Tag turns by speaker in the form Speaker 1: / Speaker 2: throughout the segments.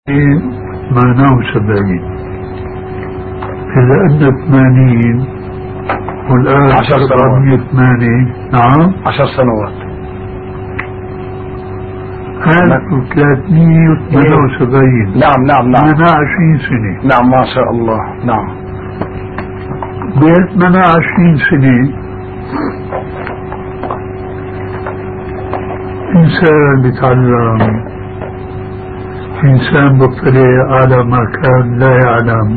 Speaker 1: معناه 70. إذا أن 80 والآن
Speaker 2: 10 سنوات.
Speaker 1: 408. نعم
Speaker 2: 10 سنوات.
Speaker 1: 1378.
Speaker 2: نعم نعم نعم.
Speaker 1: 28 سنة.
Speaker 2: نعم ما شاء الله. نعم.
Speaker 1: ب 28 سنة إنسان بيتعلم، إنسان بطلع على ما كان لا يعلم،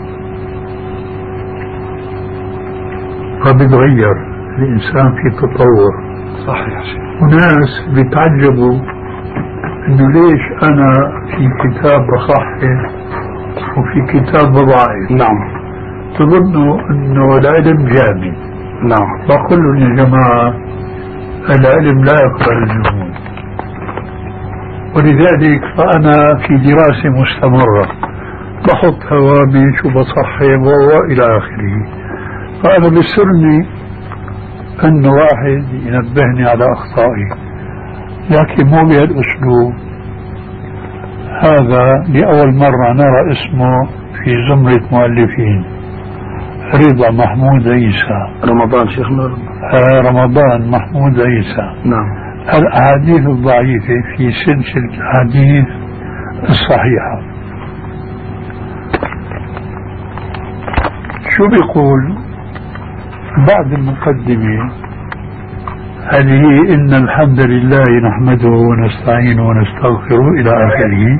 Speaker 1: فبيتغير الإنسان في تطور.
Speaker 2: صحيح شيخ.
Speaker 1: وناس بيتعجبوا إنه ليش أنا في كتاب بصحح وفي كتاب بضعف.
Speaker 2: نعم.
Speaker 1: تظنوا إنه العلم جامد.
Speaker 2: نعم.
Speaker 1: بقول لهم يا جماعة العلم لا يقبل الجمود، ولذلك فأنا في دراسة مستمرة، بحط هوامش وبصحب وإلى آخره. فأنا بيسرني أن واحد ينبهني على أخطائي، لكن مو بهالأسلوب هذا. لأول مرة نرى اسمه في زمرة مؤلفين، رضا محمود عيسى.
Speaker 2: رمضان شيخنا.
Speaker 1: رمضان محمود عيسى.
Speaker 2: نعم.
Speaker 1: الأحاديث الضعيفة في سلسلة الأحاديث الصحيحة. شو بيقول بعد المقدمة؟ هذه إن الحمد لله نحمده ونستعينه ونستغفره إلى آخره.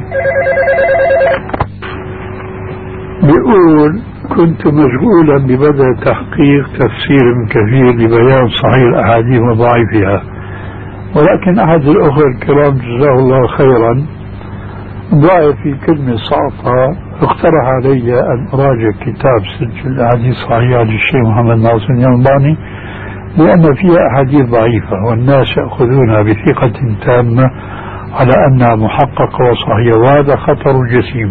Speaker 1: بيقول كنت مشغولا ببدء تحقيق تفسير كثير لبيان صحيح الأحاديث وضعيفها، ولكن أحد الأخوة الكرام جزاه الله خيرا ضاع في كلمة سقطها، اقترح علي أن أراجع كتاب سلسلة الأحاديث الصحيحة للشيخ محمد ناصر الألباني، لأن فيها أحاديث ضعيفة والناس يأخذونها بثقة تامة على أنها محققة وصحيحة، وهذا خطر جسيم.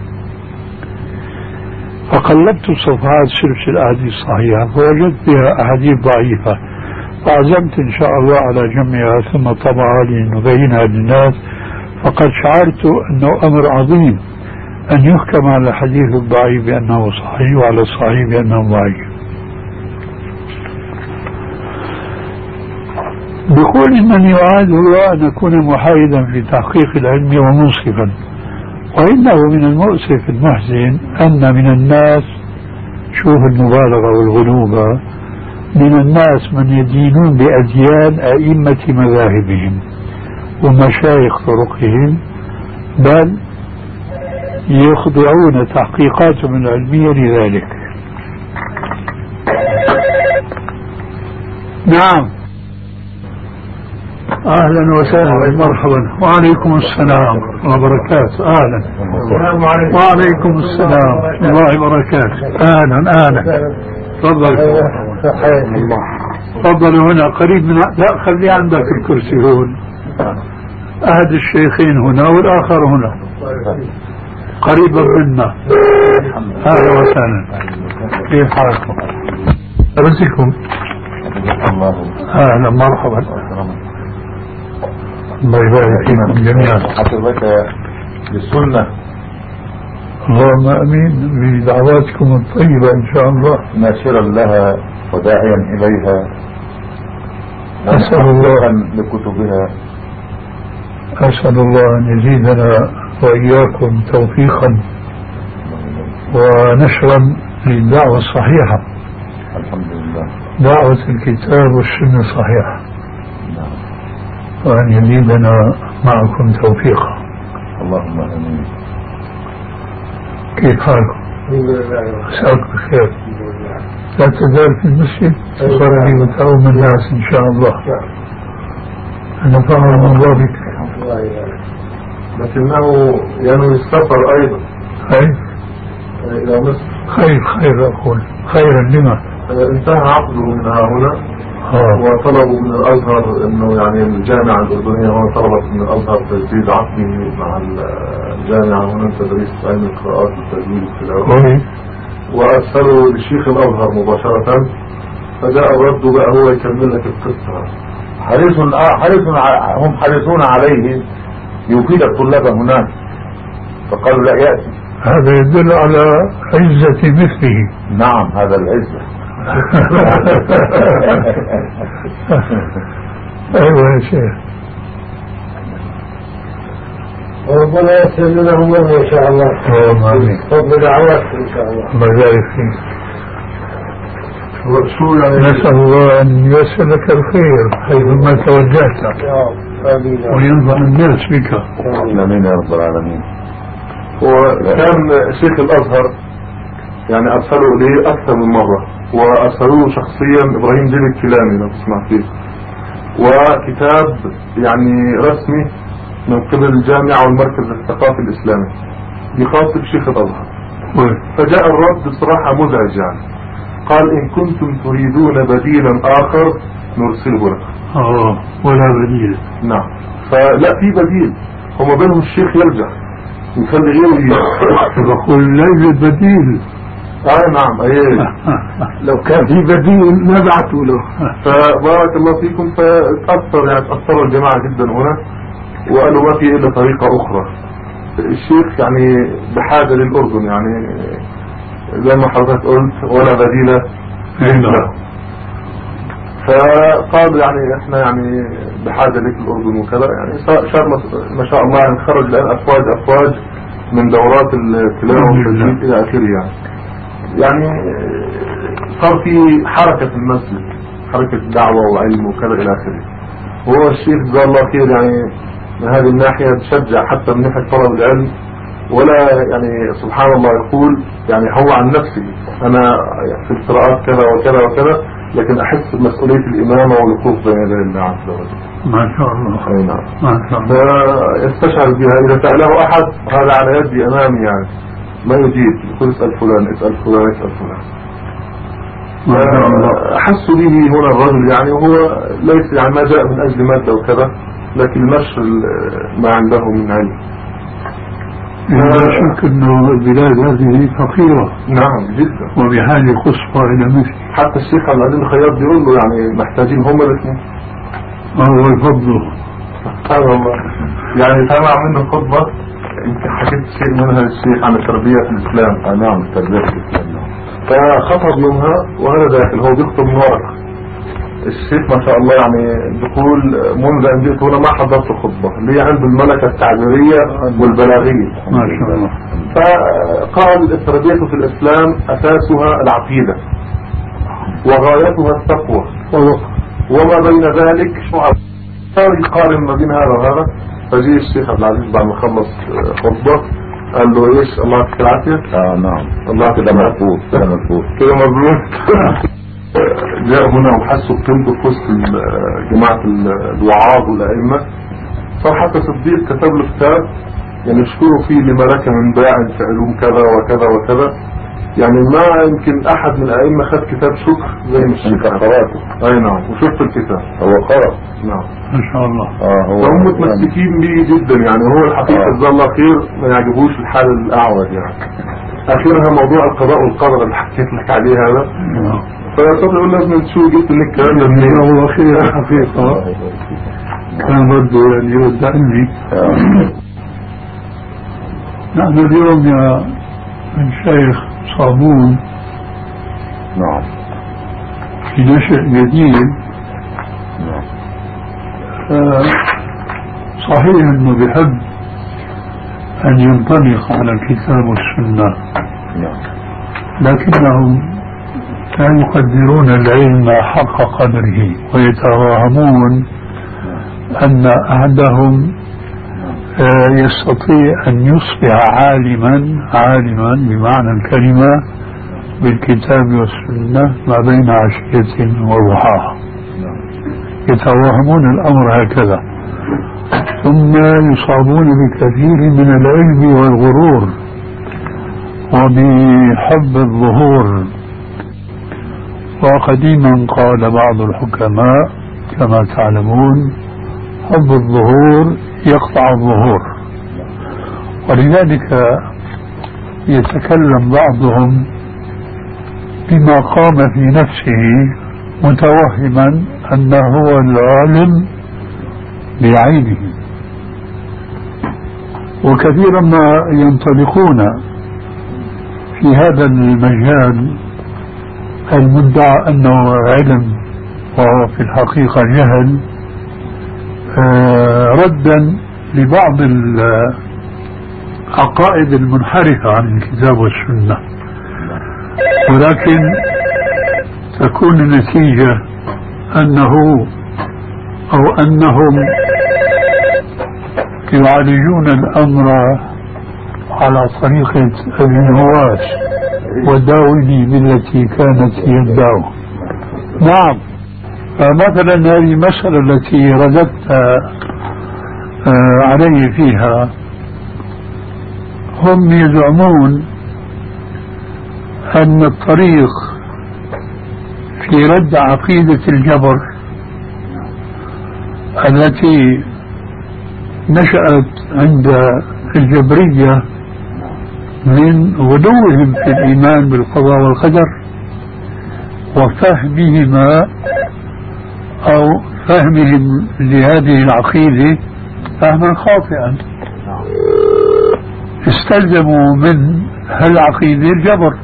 Speaker 1: فقلبت صفحات سلسلة الأحاديث الصحيحة فوجدت بها أحاديث ضعيفة، فعزمت إن شاء الله على جمعها ثم طبعها لنبينها للناس. فقد شعرت أنه أمر عظيم أن يحكم على الحديث الضعيف بأنه صحيح وعلى الصحيح بأنه ضعيف. بقول إنني أعاد الله أن أكون محايدا في تحقيق العلم ومنصفا، وإنه من المؤسف المحزن أن من الناس، شوف المبالغة والغلوبة، من الناس من يدينون بأديان أئمة مذاهبهم ومشايخ طرقهم، بل يخضعون تحقيقاتهم العلمية لذلك. نعم. أهلا وسهلا مرحبا. وعليكم السلام وبركاته. أهلا. وعليكم السلام الله وبركاته. أهلا أهلا. تفضل. تفضل هنا قريب من، لا خلي عندك الكرسي هون. أحد الشيخين هنا والآخر هنا قريبا منا. أهلا وسهلا. كيف حالكم؟ رزقكم. أهلا مرحبا. الله يبارك فيكم جميعا.
Speaker 3: حفظك للسنة.
Speaker 1: اللهم امين بدعواتكم الطيبة ان شاء الله.
Speaker 3: ناشرا لها وداعيا اليها.
Speaker 1: اسأل الله
Speaker 3: لكتبها.
Speaker 1: اسأل الله ان يزيدنا واياكم توفيقا ونشرا للدعوة الصحيحة.
Speaker 3: الحمد لله.
Speaker 1: دعوة الكتاب والسنة الصحيحة. وأن يزيدنا معكم توفيقا.
Speaker 3: اللهم امين.
Speaker 1: كيف حالكم؟ مساءكم بخير. لا تزال في المسجد تصلي وتعوم الناس ان شاء الله. انا فاهم من ذلك.
Speaker 3: لكنه ينوي السفر ايضا.
Speaker 1: خير
Speaker 3: الى مصر.
Speaker 1: خير اقول خيرا لما
Speaker 3: انتهى عقده من هنا وطلبوا من الازهر انه يعني الجامعه الاردنيه هون طلبت من الازهر تجديد عقده مع الجامعه هنا تدريس علم القراءات والتجويد والتلاوه، وارسلوا لشيخ الازهر مباشره، فجاء الرد بقى هو يكمل لك القصه.
Speaker 4: هم حريصون عليه يفيد الطلاب هناك
Speaker 3: فقالوا لا يأتي.
Speaker 1: هذا يدل على عزة مثله.
Speaker 3: نعم هذا العزة.
Speaker 1: أيوة يا شيخ.
Speaker 2: وربنا يسر لهم إن شاء الله. فضل دعوات إن شاء الله.
Speaker 1: الله يبارك فيك. نسأل الله أن ييسر لك الخير حيثما توجهت وينفع الناس بك.
Speaker 3: آمين يا رب العالمين. وكان شيخ الأزهر يعني أرسلوا إليه أكثر من مرة، وأرسلوه شخصيا إبراهيم جيل الكلامي لو تسمع فيه، وكتاب يعني رسمي من قبل الجامعة والمركز الثقافي الإسلامي يخاطب شيخ الأزهر. فجاء الرد بصراحة مزعج، يعني قال إن كنتم تريدون بديلا آخر نرسله لكم.
Speaker 1: ولا بديل.
Speaker 3: نعم. فلا في بديل، هم بينهم الشيخ يرجع يخلي غيره
Speaker 1: يقول ليس بديل.
Speaker 3: نعم ايه.
Speaker 2: لو كان في بديل ما بعثوا له.
Speaker 3: فبارك الله فيكم. فتأثر يعني تأثروا الجماعة جدا هنا، وقالوا ما في إلا طريقة أخرى. الشيخ يعني بحاجة للأردن، يعني زي ما حضرتك قلت ولا بديل له. فقال يعني احنا يعني بحاجة لك الأردن وكذا، يعني شاء ما شاء الله يعني خرج الآن أفواج من دورات التلاوة والتجويد إلى آخره. يعني صار في حركة في المسجد، حركة دعوة وعلم وكذا إلى آخره. وهو الشيخ جزاه الله خير يعني من هذه الناحية تشجع حتى من ناحية طلب العلم، ولا يعني سبحان الله يقول يعني هو عن نفسه أنا في القراءات كذا وكذا وكذا، لكن أحس بمسؤولية الإمامة والوقوف بين يدي الله عز وجل.
Speaker 1: ما شاء الله.
Speaker 3: أي نعم.
Speaker 1: ما شاء الله.
Speaker 3: فيستشعر بها إذا سأله أحد هذا على يدي أمامي، يعني ما يجيب، يقول اسأل فلان اسأل فلان اسأل فلان. أحس به هنا الرجل يعني وهو ليس يعني ما جاء من أجل مادة وكذا، لكن نشر ما عنده من علم.
Speaker 1: لا شك أنه البلاد هذه فقيرة.
Speaker 3: نعم جدا.
Speaker 1: وبحاجة قصوى إلى مثل.
Speaker 3: حتى الشيخ عبد العزيز الخياط بيقول له يعني محتاجين هم الاثنين.
Speaker 1: هو الفضل.
Speaker 3: سبحان الله. يعني سمع منه خطبة يمكن حكيت شيء منها الشيخ عن التربية في الإسلام. نعم التربية في الإسلام. فخطب يومها وأنا داخل هو بيخطب من ورقة. الشيخ ما شاء الله يعني بيقول منذ أن جئت هنا ما حضرت خطبة، لي عنده الملكة التعبيرية والبلاغية
Speaker 1: ما شاء الله.
Speaker 3: فقال التربية في الإسلام أساسها العقيدة وغايتها التقوى وما بين ذلك شعب. صار يقارن ما بين هذا وهذا. فجي الشيخ عبد العزيز بعد ما خلص خطبة قال له ايش الله يعطيك العافية. نعم الله كده مظبوط كده مظبوط. جاء هنا وحسوا بقيمته في وسط جماعة الوعاظ والأئمة. صار حتى صديق كتب له كتاب يعني يشكروا فيه لما لك من باع في علوم كذا وكذا وكذا. يعني ما يمكن أحد من الأئمة خد كتاب شكر زي ما الشيخ قراته. أي نعم وشفت الكتاب هو قرأ. نعم
Speaker 1: ما شاء الله.
Speaker 3: فهم متمسكين به جدا. يعني هو الحقيقة جزاه الله خير ما يعجبوش الحال الأعوج. يعني أخيرها موضوع القضاء والقدر اللي حكيت لك عليه هذا. فيصدق يقول لازم تشوف جبت لك الكلام ده منين.
Speaker 1: هو خير الحقيقة كان برضه يعني يرد عني. نحن اليوم يا الشيخ صابون
Speaker 3: نعم
Speaker 1: في نشأ جديد.
Speaker 3: نعم.
Speaker 1: صحيح انه بحب ان ينطلق على الكتاب والسنة.
Speaker 3: نعم.
Speaker 1: لكنهم لا يقدرون العلم حق قدره ويتوهمون ان احدهم يستطيع ان يصبح عالما بمعنى الكلمة بالكتاب والسنة ما بين عشية وضحاها. يتوهمون الأمر هكذا، ثم يصابون بكثير من العلم والغرور وبحب الظهور. وقديما قال بعض الحكماء كما تعلمون حب الظهور يقطع الظهور، ولذلك يتكلم بعضهم بما قام في نفسه متوهما أنه هو العالم بعينه. وكثيرا ما ينطلقون في هذا المجال المدعى أنه علم وهو في الحقيقة جهل، ردا لبعض العقائد المنحرفة عن الكتاب والسنة، ولكن تكون النتيجة أنهم يعالجون الأمر على طريقة ابن نواس وداوني بالتي كانت يدعو. نعم. فمثلا هذه المسألة التي رددت علي فيها، هم يزعمون أن الطريق في رد عقيدة الجبر التي نشأت عند الجبرية من غلوهم في الإيمان بالقضاء والقدر وفهمهما أو فهمهم لهذه العقيدة فهما خاطئا، استلزموا من هالعقيدة الجبر،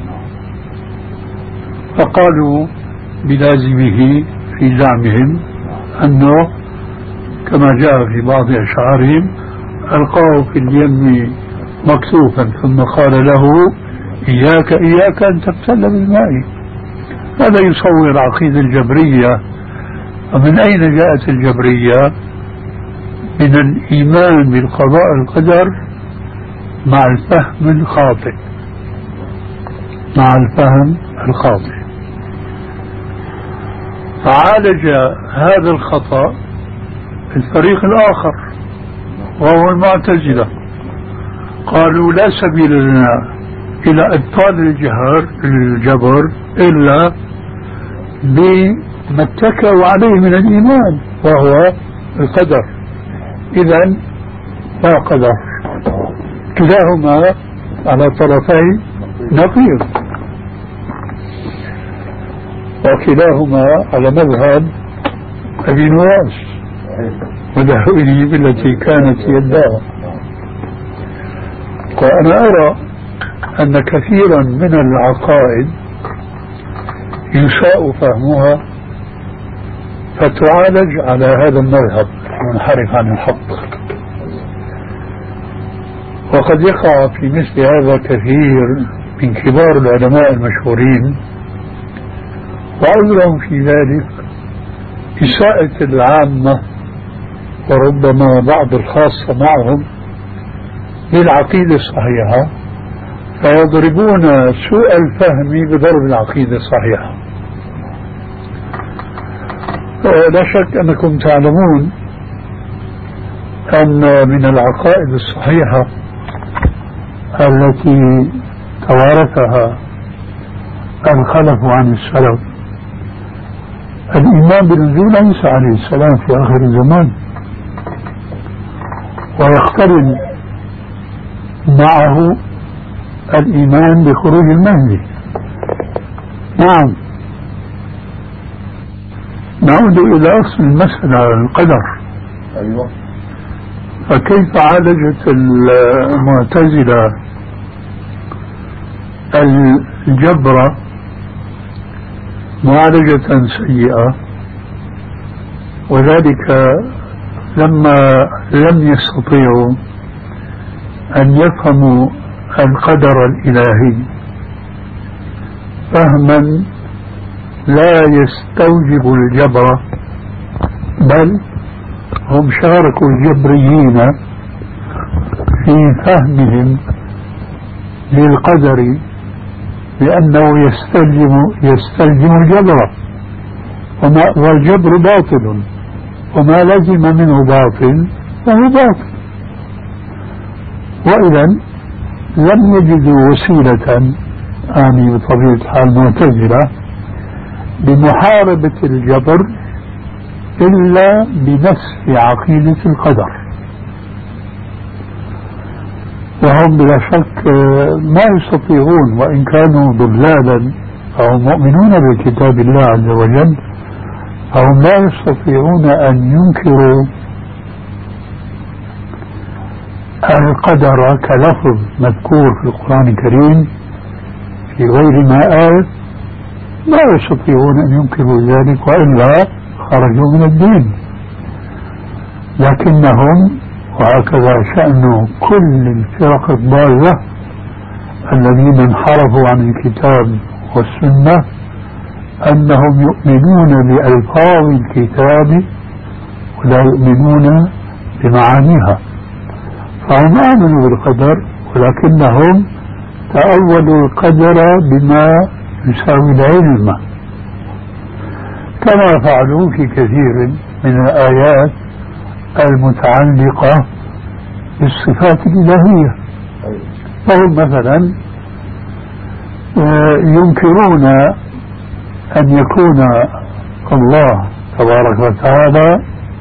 Speaker 1: فقالوا بلازمه في زعمهم أنه كما جاء في بعض أشعارهم ألقاه في اليم مكسوفا ثم قال له إياك أن تبتل بالماء. هذا يصور عقيدة الجبرية. ومن أين جاءت الجبرية؟ من الإيمان بالقضاء والقدر مع الفهم الخاطئ. فعالج هذا الخطأ الفريق الآخر وهو المعتزلة، قالوا لا سبيل لنا إلى إبطال الجبر إلا بما اتكوا عليه من الإيمان وهو القدر. إذن لا قدر، كلاهما على طرفي نقيض، وكلاهما على مذهب أبي نواس وداوني بالتي كانت يدعى. وأنا أرى أن كثيرا من العقائد يساء فهمها فتعالج على هذا المذهب المنحرف عن الحق. وقد يقع في مثل هذا كثير من كبار العلماء المشهورين، وعذرهم في ذلك إساءة العامة وربما بعض الخاصة معهم للعقيدة الصحيحة، فيضربون سوء الفهم بضرب العقيدة الصحيحة. لا شك أنكم تعلمون أن من العقائد الصحيحة التي توارثها الخلف عن السلف الإيمان بنزول عيسى عليه السلام في آخر الزمان، ويقترن معه الإيمان بخروج المهدي. نعم. نعود إلى أصل المسألة القدر. أيوة. فكيف عالجت المعتزلة الجبر معالجة سيئة؟ وذلك لما لم يستطيعوا أن يفهموا القدر الإلهي فهما لا يستوجب الجبر، بل هم شاركوا الجبريين في فهمهم للقدر لأنه يستلزم الجبر، والجبر باطل، وما لزم منه باطل فهو باطل. وإذا لم يجدوا وسيلة بطبيعة الحال معتزلة لمحاربة الجبر إلا بنسف عقيدة القدر، وهم بلا شك ما يستطيعون، وإن كانوا ضلالا فهم مؤمنون بكتاب الله عز وجل، فهم لا يستطيعون أن ينكروا القدر كلفظ مذكور في القرآن الكريم في غير ما قال لا يستطيعون أن ينكروا ذلك وإلا خرجوا من الدين، لكنهم وهكذا شأن كل الفرق الضالة الذين انحرفوا عن الكتاب والسنة أنهم يؤمنون بألفاظ الكتاب ولا يؤمنون بمعانيها، فهم آمنوا بالقدر ولكنهم تأولوا القدر بما يساوي العلم، كما فعلوا في كثير من الآيات المتعلقة بالصفات الإلهية. فهم مثلا ينكرون أن يكون الله تبارك وتعالى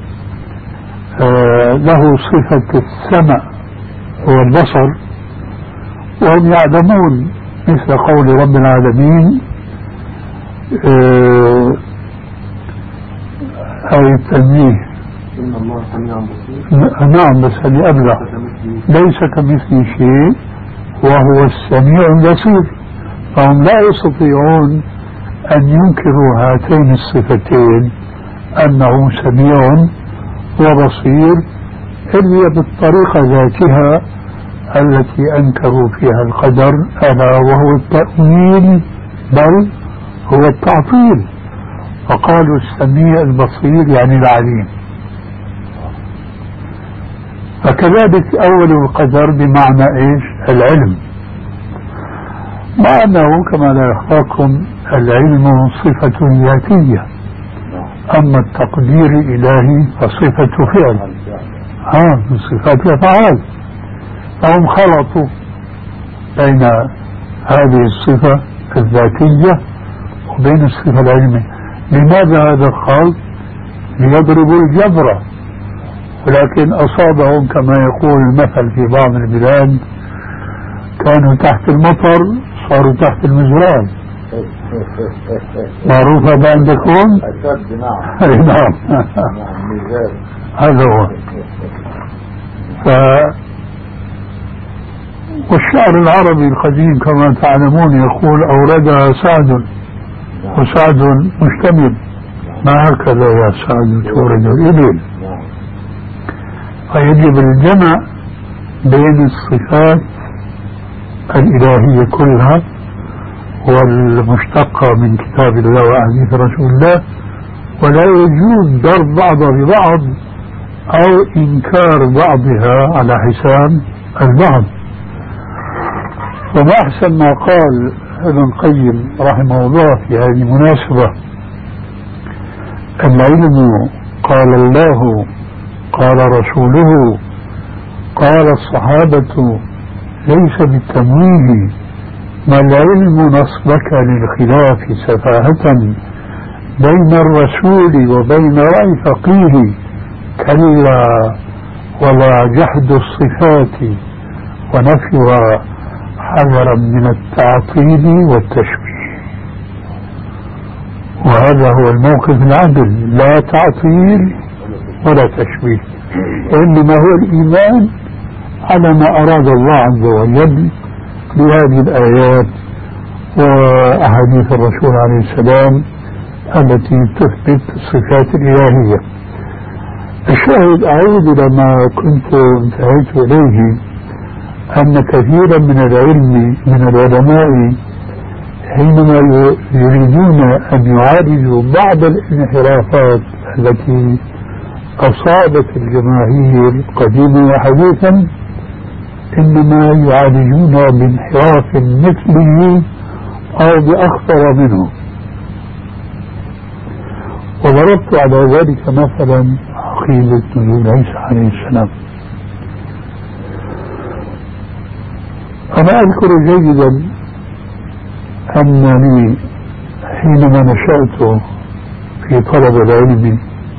Speaker 1: له صفة السمع والبصر، وهم يعلمون مثل قول رب العالمين آية التنبيه
Speaker 3: إن الله سميع بصير.
Speaker 1: نعم بس هذه أبلغ، ليس كمثله شيء وهو السميع البصير، فهم لا يستطيعون أن ينكروا هاتين الصفتين أنه سميع وبصير إلا بالطريقة ذاتها التي أنكروا فيها القدر، ألا وهو التأويل بل هو التعطيل، فقالوا السميع البصير يعني العليم. فكذلك أول القدر بمعنى إيش؟ العلم، مع أنه كما لا يخفاكم العلم صفة ذاتية، أما التقدير الإلهي فصفة فعل من صفات الأفعال، فهم خلطوا بين هذه الصفة الذاتية وبين الصفة العلمية. لماذا هذا الخلط؟ ليضربوا الجبر، ولكن أصابهم كما يقول المثل في بعض البلاد كانوا تحت المطر صاروا تحت المزرعة. معروفة عندكم؟ نعم هذا هو. والشعر العربي القديم كما تعلمون يقول أوردها سعد وسعد مشتمل، ما هكذا يا سعد تورد الإبل، فيجب الجمع بين الصفات الإلهية كلها والمشتقة من كتاب الله وأحاديث رسول الله، ولا يجوز ضرب بعضها ببعض أو إنكار بعضها على حساب البعض. وما أحسن ما قال ابن القيم رحمه الله في هذه المناسبة: العلم قال الله قال رسوله قال الصحابة ليس بالتمويه، ما العلم نصبك للخلاف سفاهة بين الرسول وبين رأي فقيه، كلا ولا جحد الصفات ونفيها حذرا من التعطيل والتشبيه. وهذا هو الموقف العدل، لا تعطيل ولا تشبيه، وإنما هو الإيمان على ما أراد الله عز وجل بهذه الآيات وأحاديث الرسول عليه السلام التي تثبت الصفات الإلهية. الشاهد أعود إلى ما كنت انتهيت إليه، أن كثيرا من العلماء حينما يريدون أن يعالجوا بعض الانحرافات التي أصابت الجماهير قديما وحديثا إنما يعالجون بانحراف مثله أو بأخطر منه. وضربت على ذلك مثلا عقيدة نزول عيسى عليه السلام. أنا أذكر جيدا أنني حينما نشأت في طلب العلم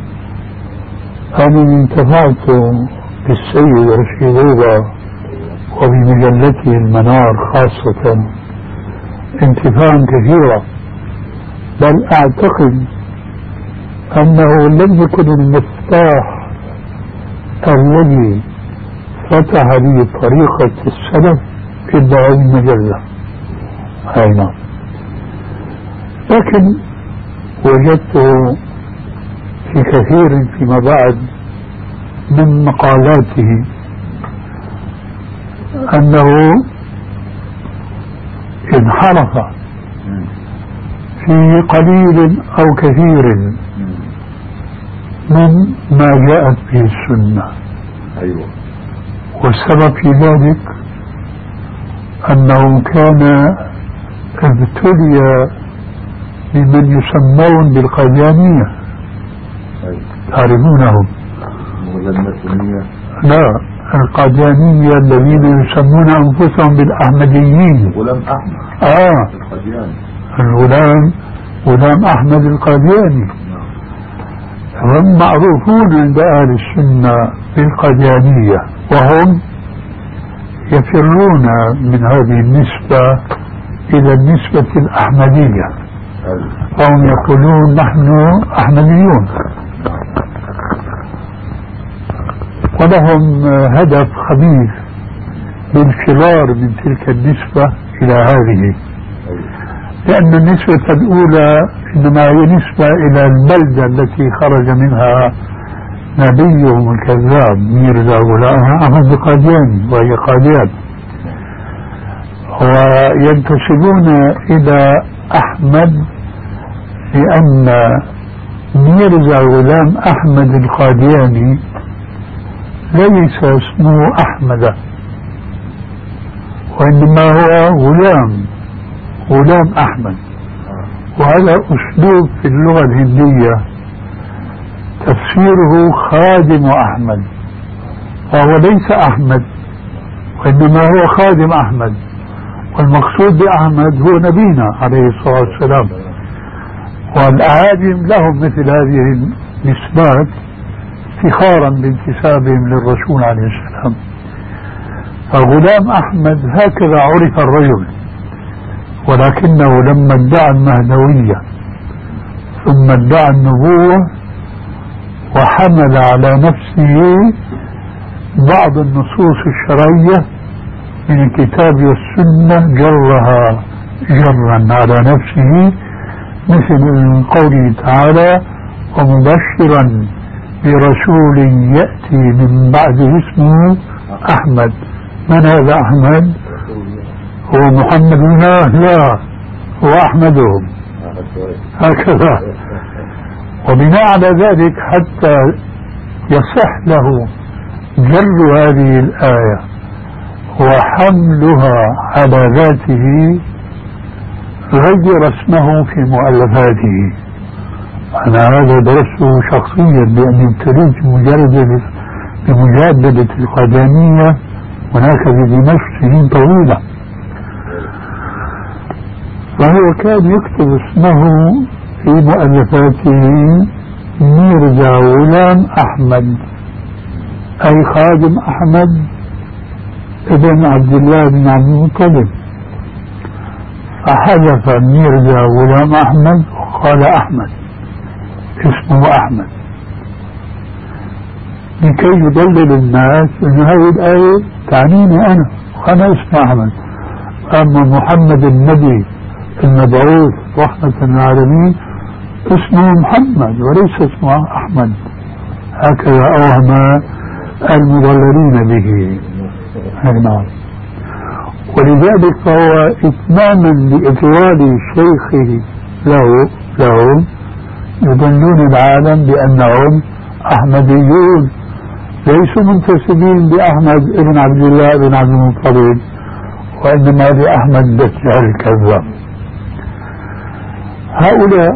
Speaker 1: أنني انتفعت بالسيد رشيد رضا وبمجلته المنار خاصة انتفاعا كثيرا، بل أعتقد أنه لم يكن المفتاح الذي فتح لي طريقة السلف في هذه المجلة. نعم. لكن وجدته في كثير فيما بعد من مقالاته أنه انحرف في قليل أو كثير من ما جاءت به السنة.
Speaker 3: أيوة.
Speaker 1: والسبب في ذلك أنه كان ابتلي بمن يسمون بالقاديانية.
Speaker 3: أيوة.
Speaker 1: تعرفونهم؟ لا، القاديانية الذين يسمون أنفسهم بالأحمديين.
Speaker 3: غلام أحمد القادياني.
Speaker 1: غلام أحمد القادياني. هم معروفون عند أهل السنة بالقاديانية، وهم يفرون من هذه النسبة إلى النسبة الأحمدية، فهم يقولون نحن أحمديون، ولهم هدف خبيث بالفرار من تلك النسبة إلى هذه، لأن النسبة الأولى إنما هي نسبة إلى البلدة التي خرج منها نبيهم الكذاب ميرزا غلام أحمد القادياني، وهي قاديان، وينتسبون إلى أحمد لأن ميرزا غلام أحمد القادياني ليس اسمه أحمد، وإنما هو غلام أحمد. وهذا أسلوب في اللغة الهندية تفسيره خادم أحمد، وهو ليس أحمد وإنما هو خادم أحمد، والمقصود بأحمد هو نبينا عليه الصلاة والسلام. والأعاجم لهم مثل هذه النسبات افتخارا بانتسابهم للرسول عليه السلام. فغلام أحمد هكذا عرف الرجل، ولكنه لما ادعى المهدوية ثم ادعى النبوة وحمل على نفسه بعض النصوص الشرعية من الكتاب والسنة جرها جرا على نفسه، مثل قوله تعالى ومبشرا برسول يأتي من بعده اسمه أحمد. من هذا أحمد؟ هو محمد؟ لا، هو أحمدهم هكذا. وبناء على ذلك حتى يصح له جر هذه الآية وحملها على ذاته غير اسمه في مؤلفاته. أنا هذا درسته شخصيا لأني ابتليت بمجادلة القاديانية هناك في دمشق سنين طويلة. فهو كان يكتب اسمه في مؤلفاته ميرزا غلام أحمد، أي خادم أحمد ابن عبد الله بن عبد المطلب، فحذف ميرزا غلام أحمد وقال أحمد، اسمه أحمد، لكي يضلل الناس أن هذه الآية تعنيني أنا وأنا اسمي أحمد، أما محمد النبي المبعوث رحمة للعالمين اسمه محمد وليس اسمه أحمد. هكذا أوهم المضللين به. نعم. ولذلك فهو إتماما لإطلال شيخه لهم يضلون العالم بأنهم أحمديون ليسوا منتسبين لأحمد ابن عبد الله بن عبد المطلب، وإنما لأحمد دجال الكذاب. هؤلاء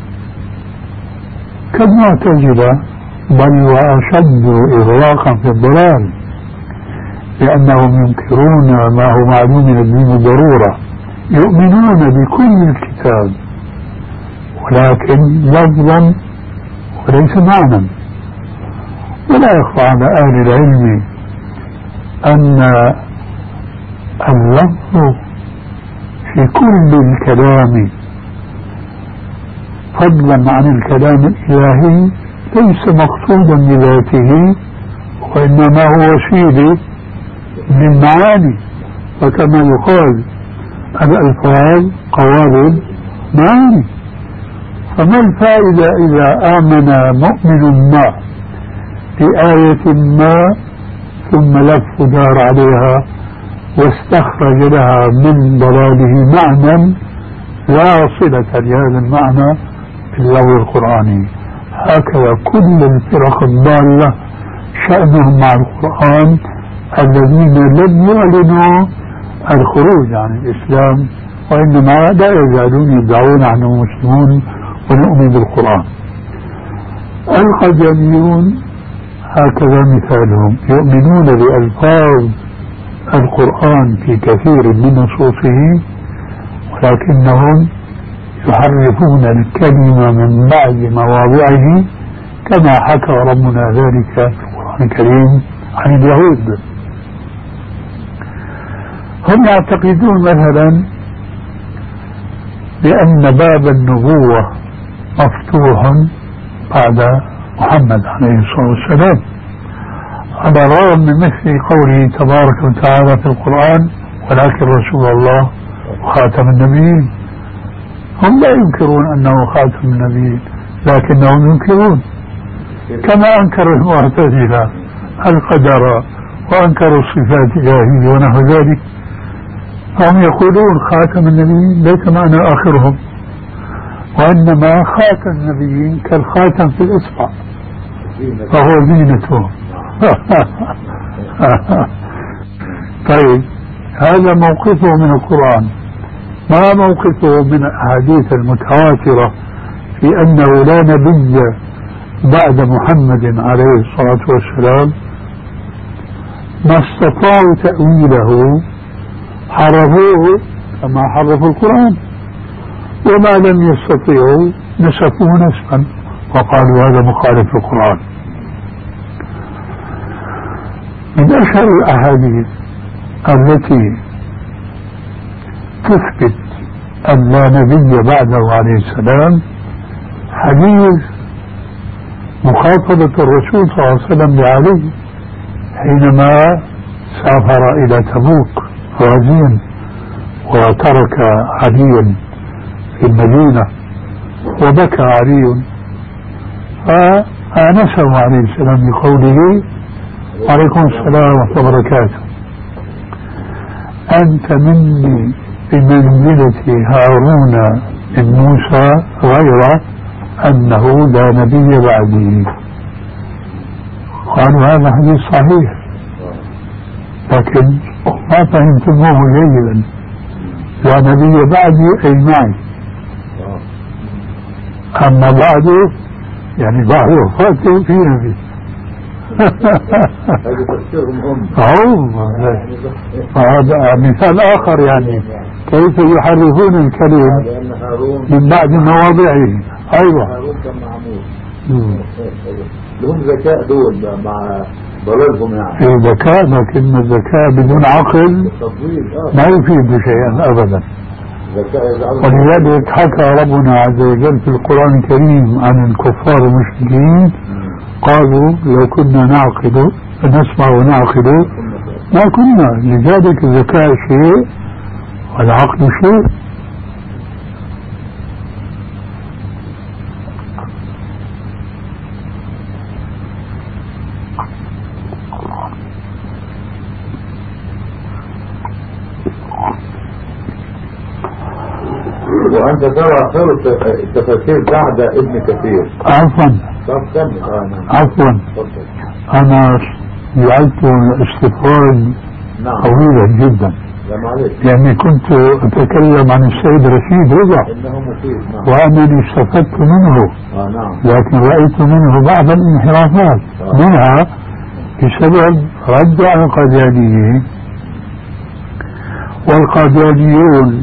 Speaker 1: كالمعتزلة بل وأشد إغراقا في الضلال، لأنهم ينكرون ما هو معلوم من الدين ضرورة، يؤمنون بكل الكتاب ولكن لفظا وليس معنى. ولا يخفى على أهل العلم أن اللفظ في كل الكلام فضلا عن الكلام الإلهي ليس مقصودا بذاته، وإنما هو وسيلة من معاني. وكما يقال الألفاظ قوالب معاني. فما الفائدة إذا آمن مؤمن ما بآية ما ثم لف ودار عليها واستخرج لها من ضلاله معنى لا صلة لهذا المعنى في اللغة القرآني. هكذا كل الفرق الضالة شأنهم مع القرآن الذين لم يعلنوا الخروج عن الإسلام، وإنما لا يزالون يدعون أنهم مسلمون ونؤمن بالقرآن. القديانيون هكذا مثالهم، يؤمنون بألفاظ القرآن في كثير من نصوصه، ولكنهم يحرفون الكلمة من بعض مواضعه كما حكى ربنا ذلك في القرآن الكريم عن اليهود. هم يعتقدون مثلا بأن باب النبوة مفتوح بعد محمد عليه الصلاة والسلام، على الرغم من مثل قوله تبارك وتعالى في القرآن ولكن رسول الله وخاتم النبيين. هم لا ينكرون أنه خاتم النبيين، لكنهم ينكرون كما أنكر المعتزلة القدر وأنكروا الصفات الإلهية ونحو ذلك. فهم يقولون خاتم النبيين ليس معنى آخرهم، وإنما خاتم النبيين كالخاتم في الإصبع فهو زينتهم. طيب هذا موقفه من القرآن. ما موقفه من الأحاديث المتواترة في أنه لا نبي بعد محمد عليه الصلاة والسلام؟ ما استطاعوا تأويله حرفوه كما حرفوا القرآن، وما لم يستطيعوا نسفوه نسفا وقالوا هذا مخالف القرآن. من أشهر الأحاديث التي تثبت أن لا نبي بعده عليه السلام حديث مخاطبة الرسول صلى الله عليه وسلم لعلي حينما سافر إلى تبوك غازيا وترك عليا في المدينة، وبكى علي فآنسه عليه السلام بقوله وعليكم السلام ورحمة الله وبركاته أنت مني بمنزلة هارون من موسى غير أنه لا نبي بعدي. قالوا هذا حديث صحيح، لكن ما فهمتموه جيدا. لا نبي بعدي أي معي، أما بعده يعني بعد وفاته في نبي. هذا مثال آخر، يعني كيف يحرفون الكلم من بعد مواضعه. أيوة
Speaker 2: لهم ذكاء دول مع ضلالهم، يعني
Speaker 1: ذكاء، لكن الذكاء بدون عقل ما يفيد شيئا أبدا. ولذلك حكى ربنا عز وجل في القرآن الكريم عن الكفار المشركين قالوا لو كنا نعقل نسمع ونعقل ما كنا. لذلك الذكاء شيء والعقل شيء.
Speaker 2: وأنت ترى خير التفاسير بعد ابن كثير.
Speaker 1: عفوا أنا جعلت الاستفهام طويلا جدا، يعني كنت أتكلم عن السيد رشيد رضا وأنني استفدت منه، لكن رأيت منه بعض الانحرافات منها بسبب رد على القاديانيين. والقاديانيون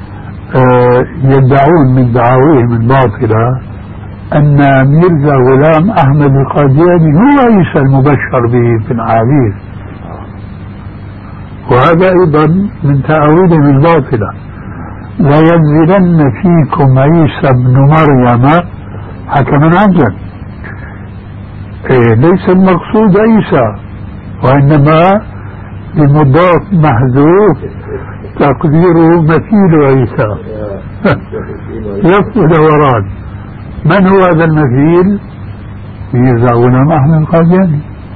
Speaker 1: يدعون من دعاويهم الباطلة أن ميرزا غلام أحمد القادياني هو عيسى المبشر به في الأحاديث، وهذا أيضا من تأويلهم الباطلة. لا ينزلن فيكم عيسى ابن مريم حكما عدلا. ليس المقصود عيسى، وإنما بمضاف محذوف تقديره مثيل عيسى. لف ودوران. من هو هذا المثيل؟ ميرزا غلام أحمد القادياني.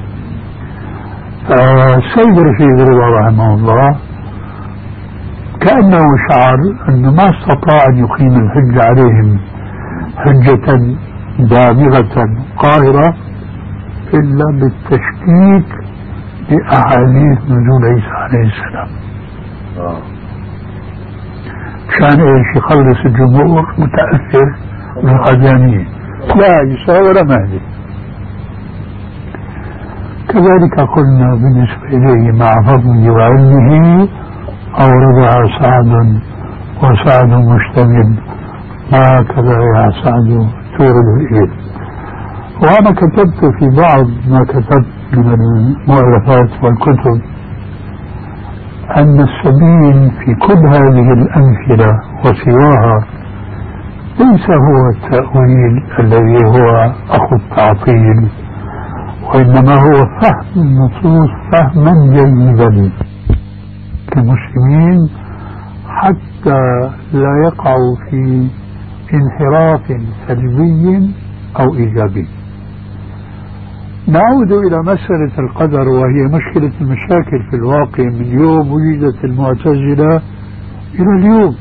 Speaker 1: السيد رشيد رضا رحمه الله كأنه شعر أنه ما استطاع أن يقيم الحجة عليهم حجة دامغة قاهرة إلا بالتشكيك بأحاديث نزول عيسى عليه السلام. كان ايش؟ يخلص الجمهور متأثر بالقاديانية، لا عيسى ولا مهدي. كذلك قلنا بالنسبة إليه مع فضله وعلمه أوردها سعد وسعد مشتمل هكذا يا سعد تورد الإبل. وأنا كتبت في بعض ما كتبت من المؤلفات والكتب أن السبيل في كل هذه الأمثلة وسواها ليس هو التأويل الذي هو أخو التعطيل، وإنما هو فهم النصوص فهما جيدا للمسلمين حتى لا يقعوا في انحراف سلبي أو إيجابي. نعود إلى مسألة القدر، وهي مشكلة المشاكل في الواقع من يوم وجدت المعتزلة إلى اليوم.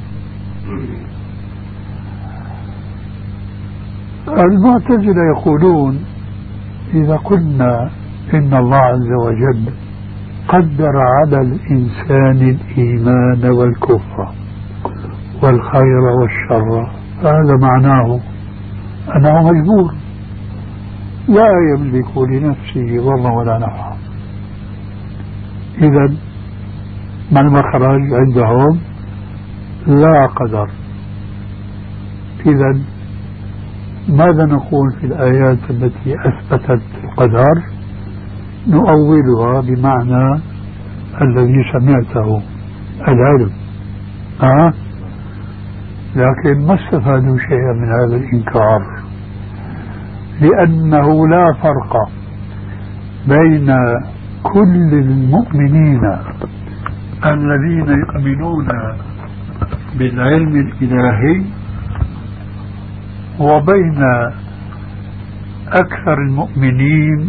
Speaker 1: المعتزلة يقولون إذا قلنا إن الله عز وجل قدر على الإنسان الإيمان والكفر والخير والشر، فهذا معناه أنه مجبور لا يملك لنفسه ضرا ولا نفعا. إذا ما المخرج عندهم؟ لا قدر. إذا ماذا نقول في الآيات التي أثبتت القدر؟ نؤولها بمعنى الذي سمعته، العلم. لكن ما استفادوا شيئا من هذا الإنكار، لأنه لا فرق بين كل المؤمنين الذين يؤمنون بالعلم الإلهي وبين أكثر المؤمنين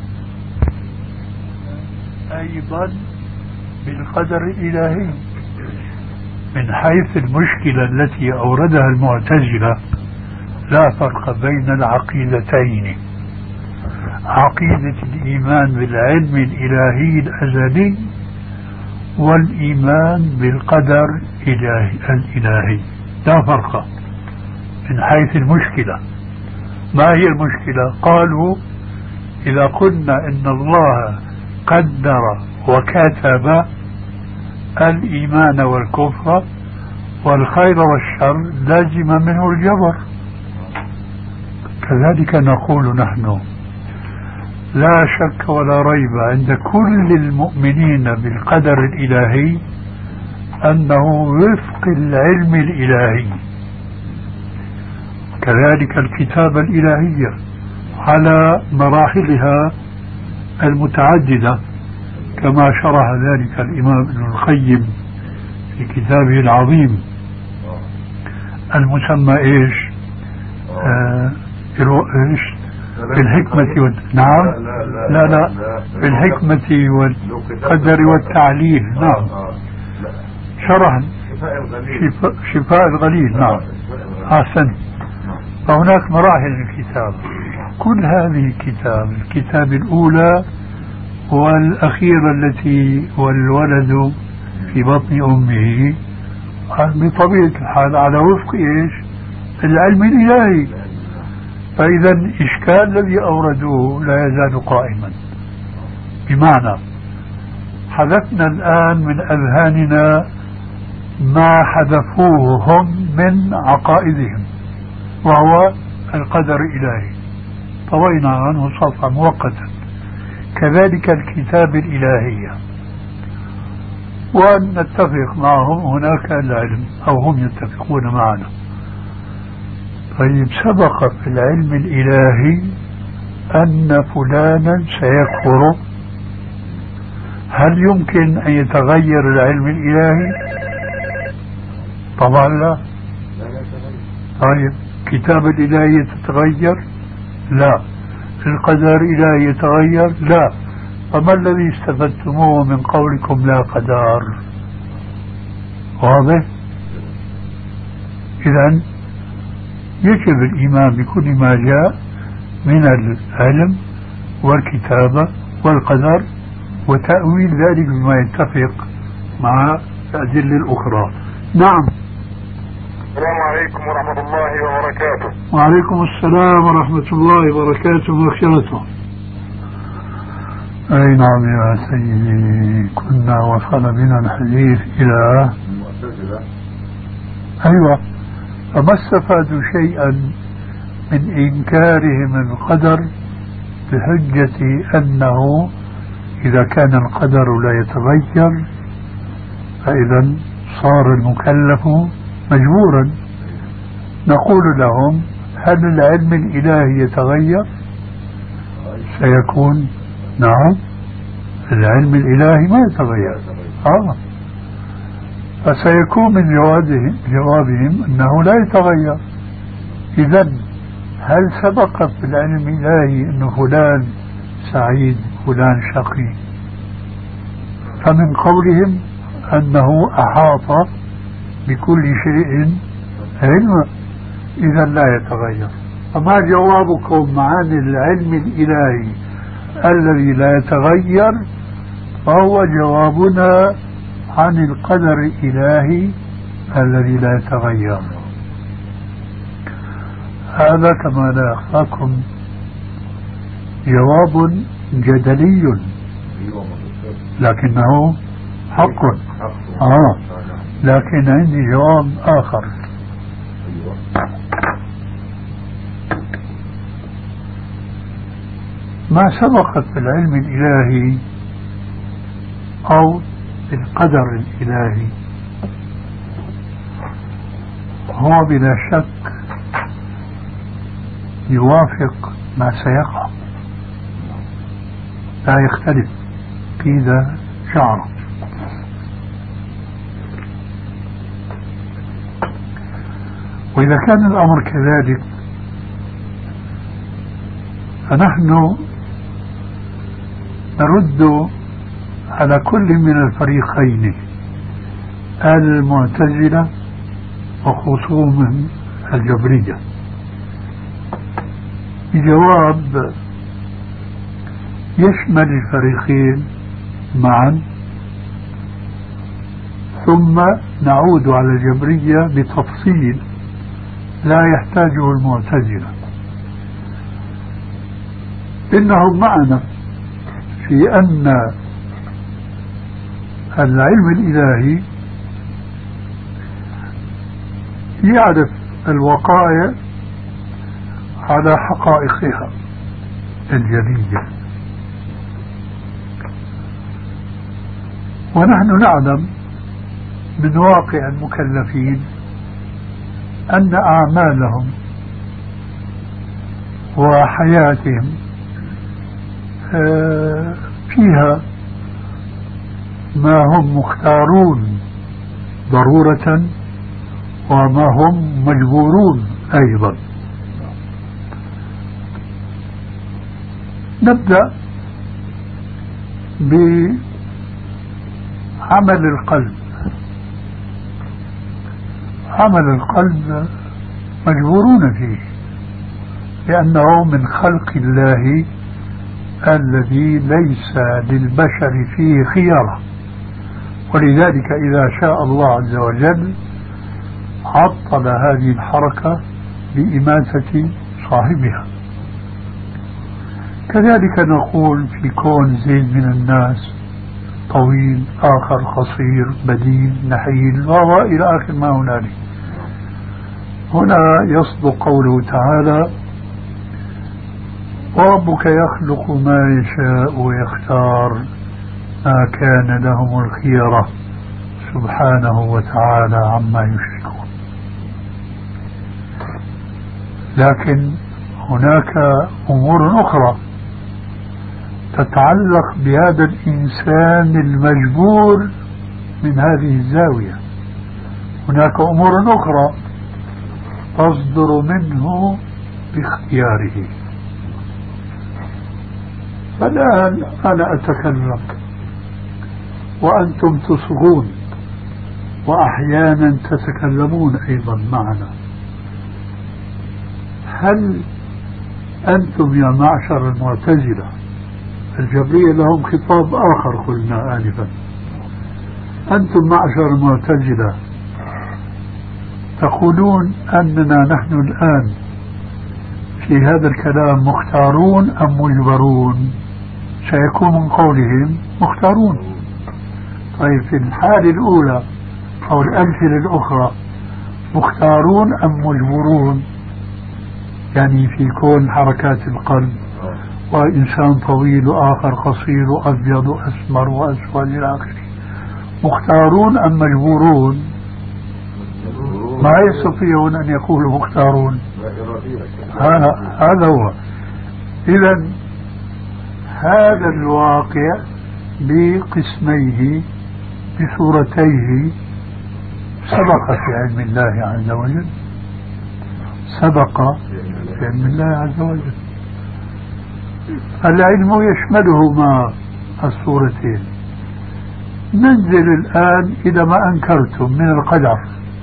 Speaker 1: أيضا بالقدر الإلهي. من حيث المشكلة التي أوردها المعتزلة لا فرق بين العقيدتين، عقيدة الإيمان بالعلم الإلهي الأزلي والإيمان بالقدر الإلهي، لا فرق من حيث المشكلة. ما هي المشكلة؟ قالوا إذا قلنا إن الله قدر وكتب الإيمان والكفر والخير والشر لازم منه الجبر. كذلك نقول نحن لا شك ولا ريب عند كل المؤمنين بالقدر الإلهي أنه وفق العلم الإلهي. كذلك الكتابة الإلهية على مراحلها المتعددة كما شرح ذلك الإمام ابن القيم في كتابه العظيم المسمى إيش؟ في الحكمة نعم لا في الحكمة والقدر والتعليل. نعم شرح شفاء الغليل. نعم أحسن. فهناك مراحل الكتاب، كل هذه الكتاب الأولى والأخيرة التي والولد في بطن أمه بطبيعة الحال على وفق إيش؟ العلم الإلهي. فإذا الإشكال الذي أوردوه لا يزال قائما، بمعنى حذفنا الآن من أذهاننا ما حذفوه هم من عقائدهم وهو القدر الإلهي، طوينا عنه صفحة مؤقتا. كذلك الكتاب الإلهية، وأن نتفق معهم هناك العلم أو هم يتفقون معنا. طيب سبق في العلم الإلهي أن فلانا سيكفر هل يمكن أن يتغير العلم الإلهي؟ طبعا لا. طيب كتاب الإلهي يتغير؟ لا. القدر الإلهي يتغير؟ لا. فما الذي استفدتموه من قولكم لا قدر؟ واضح؟ إذن يجب الإيمان بكل ما جاء من العلم والكتابة والقدر وتأويل ذلك بما يتفق مع الأدلة الأخرى. نعم.
Speaker 4: السلام عليكم ورحمة الله وبركاته.
Speaker 1: وعليكم السلام ورحمة الله وبركاته ومغفرته. أي نعم يا سيدي، كنا وصل بنا الحديث إلى أيوة. فما استفادوا شيئا من إنكارهم القدر بحجة أنه إذا كان القدر لا يتغير فإذا صار المكلف مجبورا. نقول لهم هل العلم الإلهي يتغير؟ سيكون نعم، العلم الإلهي ما يتغير. فسيكون من جوابهم أنه لا يتغير. إذن هل سبق في العلم الإلهي أن فلان سعيد فلان شقي؟ فمن قولهم أنه أحاط بكل شيء علما، إذا لا يتغير. فما جوابكم عن العلم الإلهي الذي لا يتغير؟ فهو جوابنا عن القدر الإلهي الذي لا يتغير. هذا كما لا يخفاكم جواب جدلي لكنه حق. لكن عندي جواب آخر. ما سبقت في العلم الإلهي أو في القدر الإلهي هو بلا شك يوافق ما سيقع، لا يختلف كذا شعره. وإذا كان الأمر كذلك فنحن نرد على كل من الفريقين، المعتزلة وخصومهم الجبرية، بجواب يشمل الفريقين معا، ثم نعود على الجبرية بتفصيل لا يحتاجه المعتزلة. إنهم معنا في أن العلم الإلهي يعرف الوقائع على حقائقها الجلية، ونحن نعلم من واقع المكلفين أن أعمالهم وحياتهم فيها ما هم مختارون ضرورة وما هم مجبورون أيضا. نبدأ بعمل القلب. عمل القلب مجبورون فيه لأنه من خلق الله الذي ليس للبشر فيه خيارة، ولذلك إذا شاء الله عز وجل عطل هذه الحركة بإماتة صاحبها. كذلك نقول في كون زيد من الناس طويل، آخر قصير، بديل، نحيل، وإلى آخر ما هنالك. هنا يصدق قوله تعالى: وربك يخلق ما يشاء ويختار ما كان لهم الخيرة سبحانه وتعالى عما يشركون. لكن هناك أمور أخرى تتعلق بهذا الإنسان المجبور من هذه الزاوية. هناك أمور أخرى تصدر منه باختياره. فالآن أنا أتكلم وأنتم تصغون وأحيانا تتكلمون أيضا معنا. هل أنتم يا معشر المعتزلة، الجبرية لهم خطاب آخر قلنا آنفا، أنتم معشر المعتزلة تقولون أننا نحن الآن في هذا الكلام مختارون أم مجبرون؟ سيكون من قولهم مختارون. طيب في الحالة الأولى أو الأمثلة الأخرى مختارون أم مجبرون؟ يعني في كون حركات القلب وإنسان طويل وآخر قصير وأبيض وأسمر وأسود إلى آخره، مختارون أم مجبورون؟ ما يستطيعون أن يقولوا مختارون. هذا هو. إذن هذا الواقع بقسميه بصورتيه سبق في علم الله عز وجل، سبق في علم الله عز وجل. العلم يشملهما الصورتين. ننزل الآن إلى ما أنكرتم من القدر.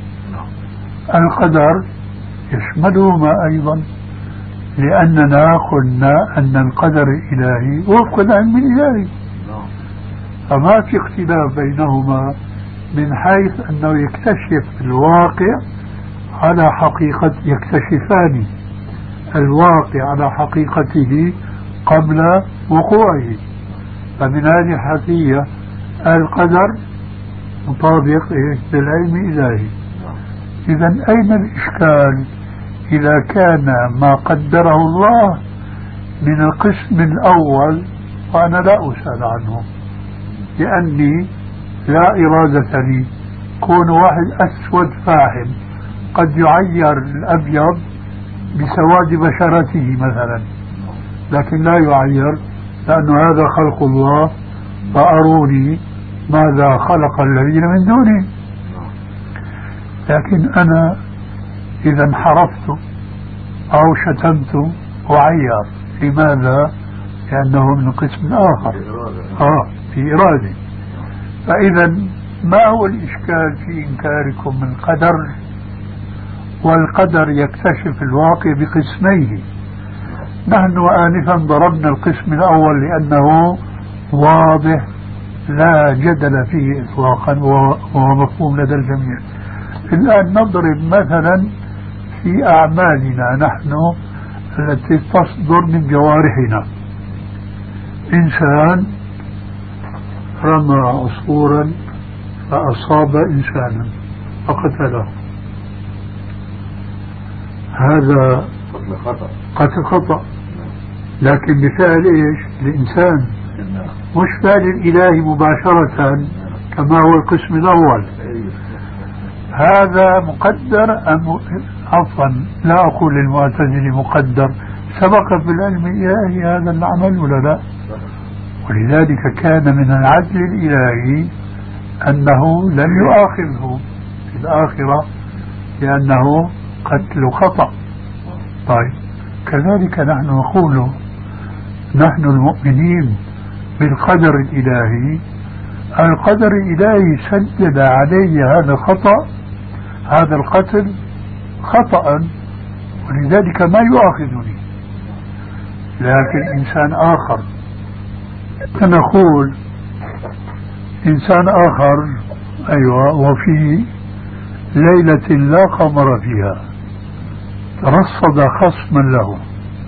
Speaker 1: القدر يشملهما أيضا، لأننا قلنا أن القدر الإلهي وفق العلم الإلهي، فما في اختلاف بينهما من حيث أنه يكتشف الواقع على حقيقة، يكتشفان الواقع على حقيقته قبل وقوعه. فمن هذه الحيثية القدر مطابق للعلم الإلهي. إذن أين الإشكال إذا كان ما قدره الله من القسم الأول وأنا لا أسأل عنه، لأني لا إرادة لي. كون واحد أسود فاحم قد يعير الأبيض بسواد بشرته مثلا، لكن لا يعير، لأن هذا خلق الله، فأروني ماذا خلق الذين من دونه. لكن أنا إذا انحرفت أو شتمت أعير. لماذا؟ لأنه من قسم آخر، في إرادة. فإذا ما هو الإشكال في إنكاركم من القدر؟ والقدر يكتشف الواقع بقسميه. نحن آنفا ضربنا القسم الأول لأنه واضح لا جدل فيه إطلاقا وهو مفهوم لدى الجميع. الآن نضرب مثلا في أعمالنا نحن التي تصدر من جوارحنا. إنسان رمى عصفورا فأصاب إنسانا فقتله، هذا قتل خطأ، لكن بفعل إيش؟ الإنسان، مش فعل الإله مباشرة كما هو القسم الأول. هذا مقدر أم عفوا لا أقول للمعتزلة مقدر، سبق في العلم الإلهي هذا العمل ولا لا؟ ولذلك كان من العدل الإلهي أنه لم يؤاخذه في الآخرة لأنه قتل خطأ. طيب كذلك نحن نقول نحن المؤمنين بالقدر الإلهي، القدر الإلهي سجل علي هذا الخطأ، هذا القتل خطأ، ولذلك ما يؤاخذني. لكن إنسان آخر، نقول إنسان آخر أيوة، وفي ليلة لا قمر فيها ترصد خصما له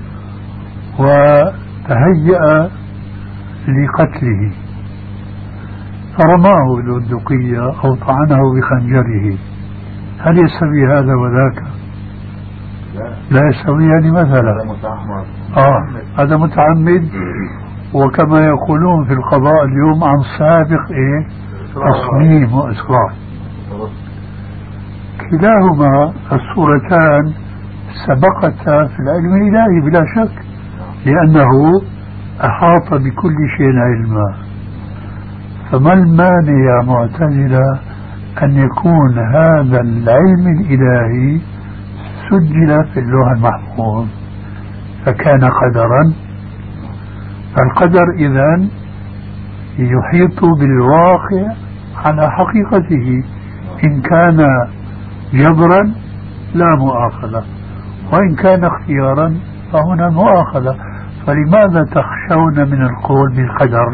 Speaker 1: وتهيأ لقتله، فرماه بالبندقية أو طعنه بخنجره، هل يستوي هذا وذاك؟ لا يستويان مثلا. هذا متعمد، وكما يقولون في القضاء اليوم عن سابق تصميم وإسراف. كلاهما الصورتان سبقتا في العلم الإلهي بلا شك، لأنه أحاط بكل شيء علما، فما المانع يا معتزلة أن يكون هذا العلم الإلهي سجل في اللوح المحفوظ فكان قدرا؟ القدر إذن يحيط بالواقع على حقيقته، إن كان جبرا لا مؤاخذة، وإن كان اختيارا فهنا مؤاخذة. فلماذا تخشون من القول بالقدر؟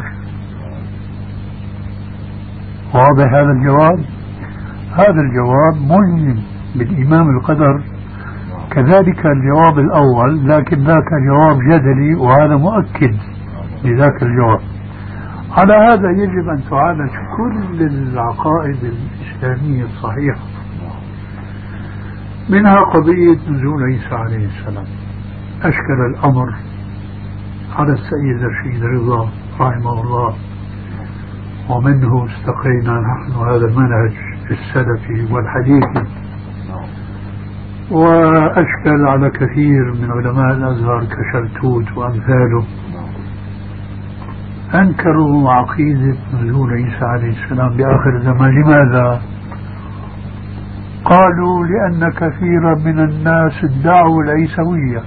Speaker 1: واضح هذا الجواب؟ هذا الجواب ملزم بالإيمان بالقدر، كذلك الجواب الأول، لكن ذاك جواب جدلي وهذا مؤكد لذاك الجواب. على هذا يجب أن تعالج كل العقائد الإسلامية الصحيحة، منها قضية نزول عيسى عليه السلام. أشكل الأمر على السيد رشيد رضا رحمه الله، ومنه استقينا نحن هذا المنهج السلفي والحديثي، وأشكل على كثير من علماء الأزهر كشلتوت وأمثاله، أنكروا عقيدة نزول عيسى عليه السلام بآخر الزمان. لماذا؟ قالوا لأن كثيرا من الناس ادعوا العيسوية،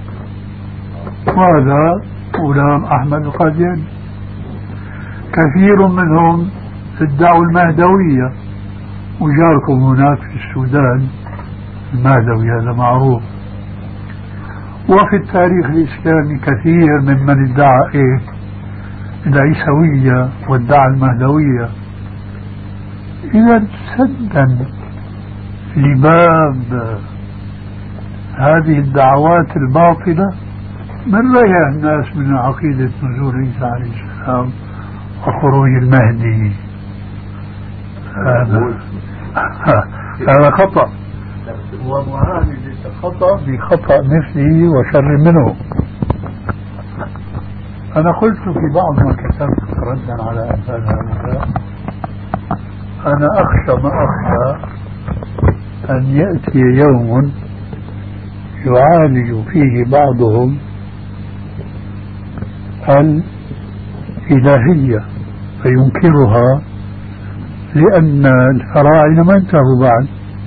Speaker 1: وهذا غلام أحمد القادياني. كثير منهم ادعوا المهدوية، وجاركم هناك في السودان المهدوي هذا معروف. وفي التاريخ الإسلامي كثير ممن ادعى العيسوية وادعى المهدوية. إذا سدا لباب هذه الدعوات الباطلة من ريح الناس من عقيدة نزول عيسى عليه السلام وخروج المهدي. هذا خطأ، ومعالجة الخطأ بخطأ مثلي وشر منه. أنا قلت في بعض ما كتبت ردا على أمثال هؤلاء، أنا أخشى ما أخشى أن يأتي يوم يعالج فيه بعضهم الإلهية فينكرها، لأن الفراعنة ما انتهوا بعد،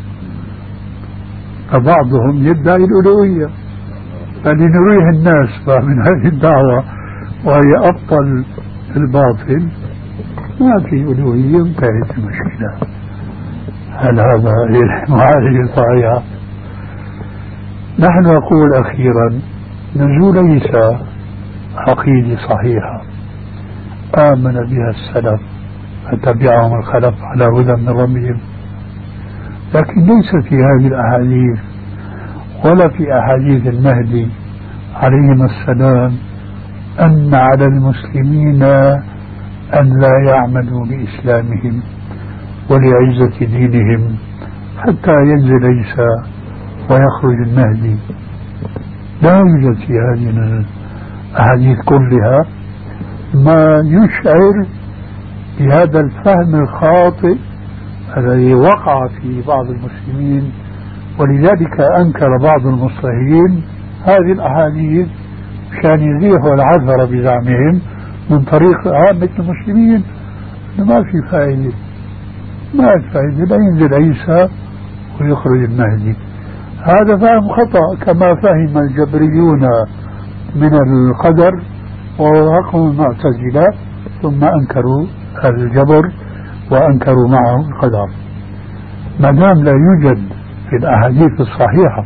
Speaker 1: فبعضهم يدعي الألوهية. فلنريح الناس من هذه الدعوة وهي أبطل الباطل، ما في ألوهية وانتهت المشكلة. هل هذا معالجة صحيحة؟ نحن نقول أخيرا نزول عيسى عقيدة صحيحة آمن بها السلف فتبعهم الخلف على هدى من ربهم، لكن ليس في هذه الأحاديث ولا في أحاديث المهدي عليهما السلام أن على المسلمين أن لا يعملوا بإسلامهم ولعزة دينهم حتى ينزل عيسى ويخرج المهدي. لا يوجد في هذه الأحاديث كلها ما يشعر بهذا الفهم الخاطئ الذي وقع في بعض المسلمين، ولذلك أنكر بعض المصلحين هذه الأحاديث مشان يزيحوا العذر بزعمهم من طريق عامة المسلمين. ما في فائدة، ما في فائدة، لا ينزل عيسى ويخرج المهدي. هذا فهم خطأ كما فهم الجبريون من القدر ووافقوا المعتزلة ثم أنكروا الجبر وأنكروا معه القدر. ما دام لا يوجد في الأحاديث الصحيحة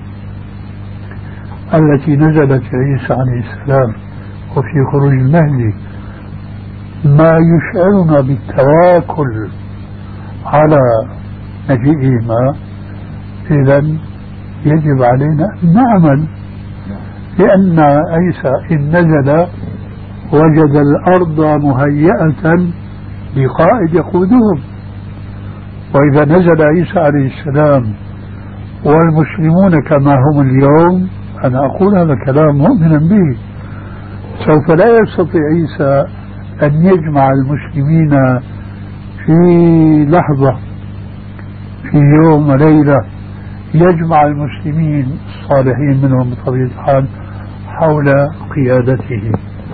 Speaker 1: التي نزلت في عيسى عليه السلام وفي خروج المهدي ما يشعرنا بالتواكل على مجيئهما، إذن يجب علينا أن نعمل، لأن عيسى إن نزل وجد الأرض مهيئة لقائد يقودهم، وإذا نزل عيسى عليه السلام والمسلمون كما هم اليوم، أنا أقول هذا كلام مؤمنا به، سوف لا يستطيع عيسى أن يجمع المسلمين في لحظة في يوم وليلة، يجمع المسلمين الصالحين منهم بطبيعة الحال حول قيادته.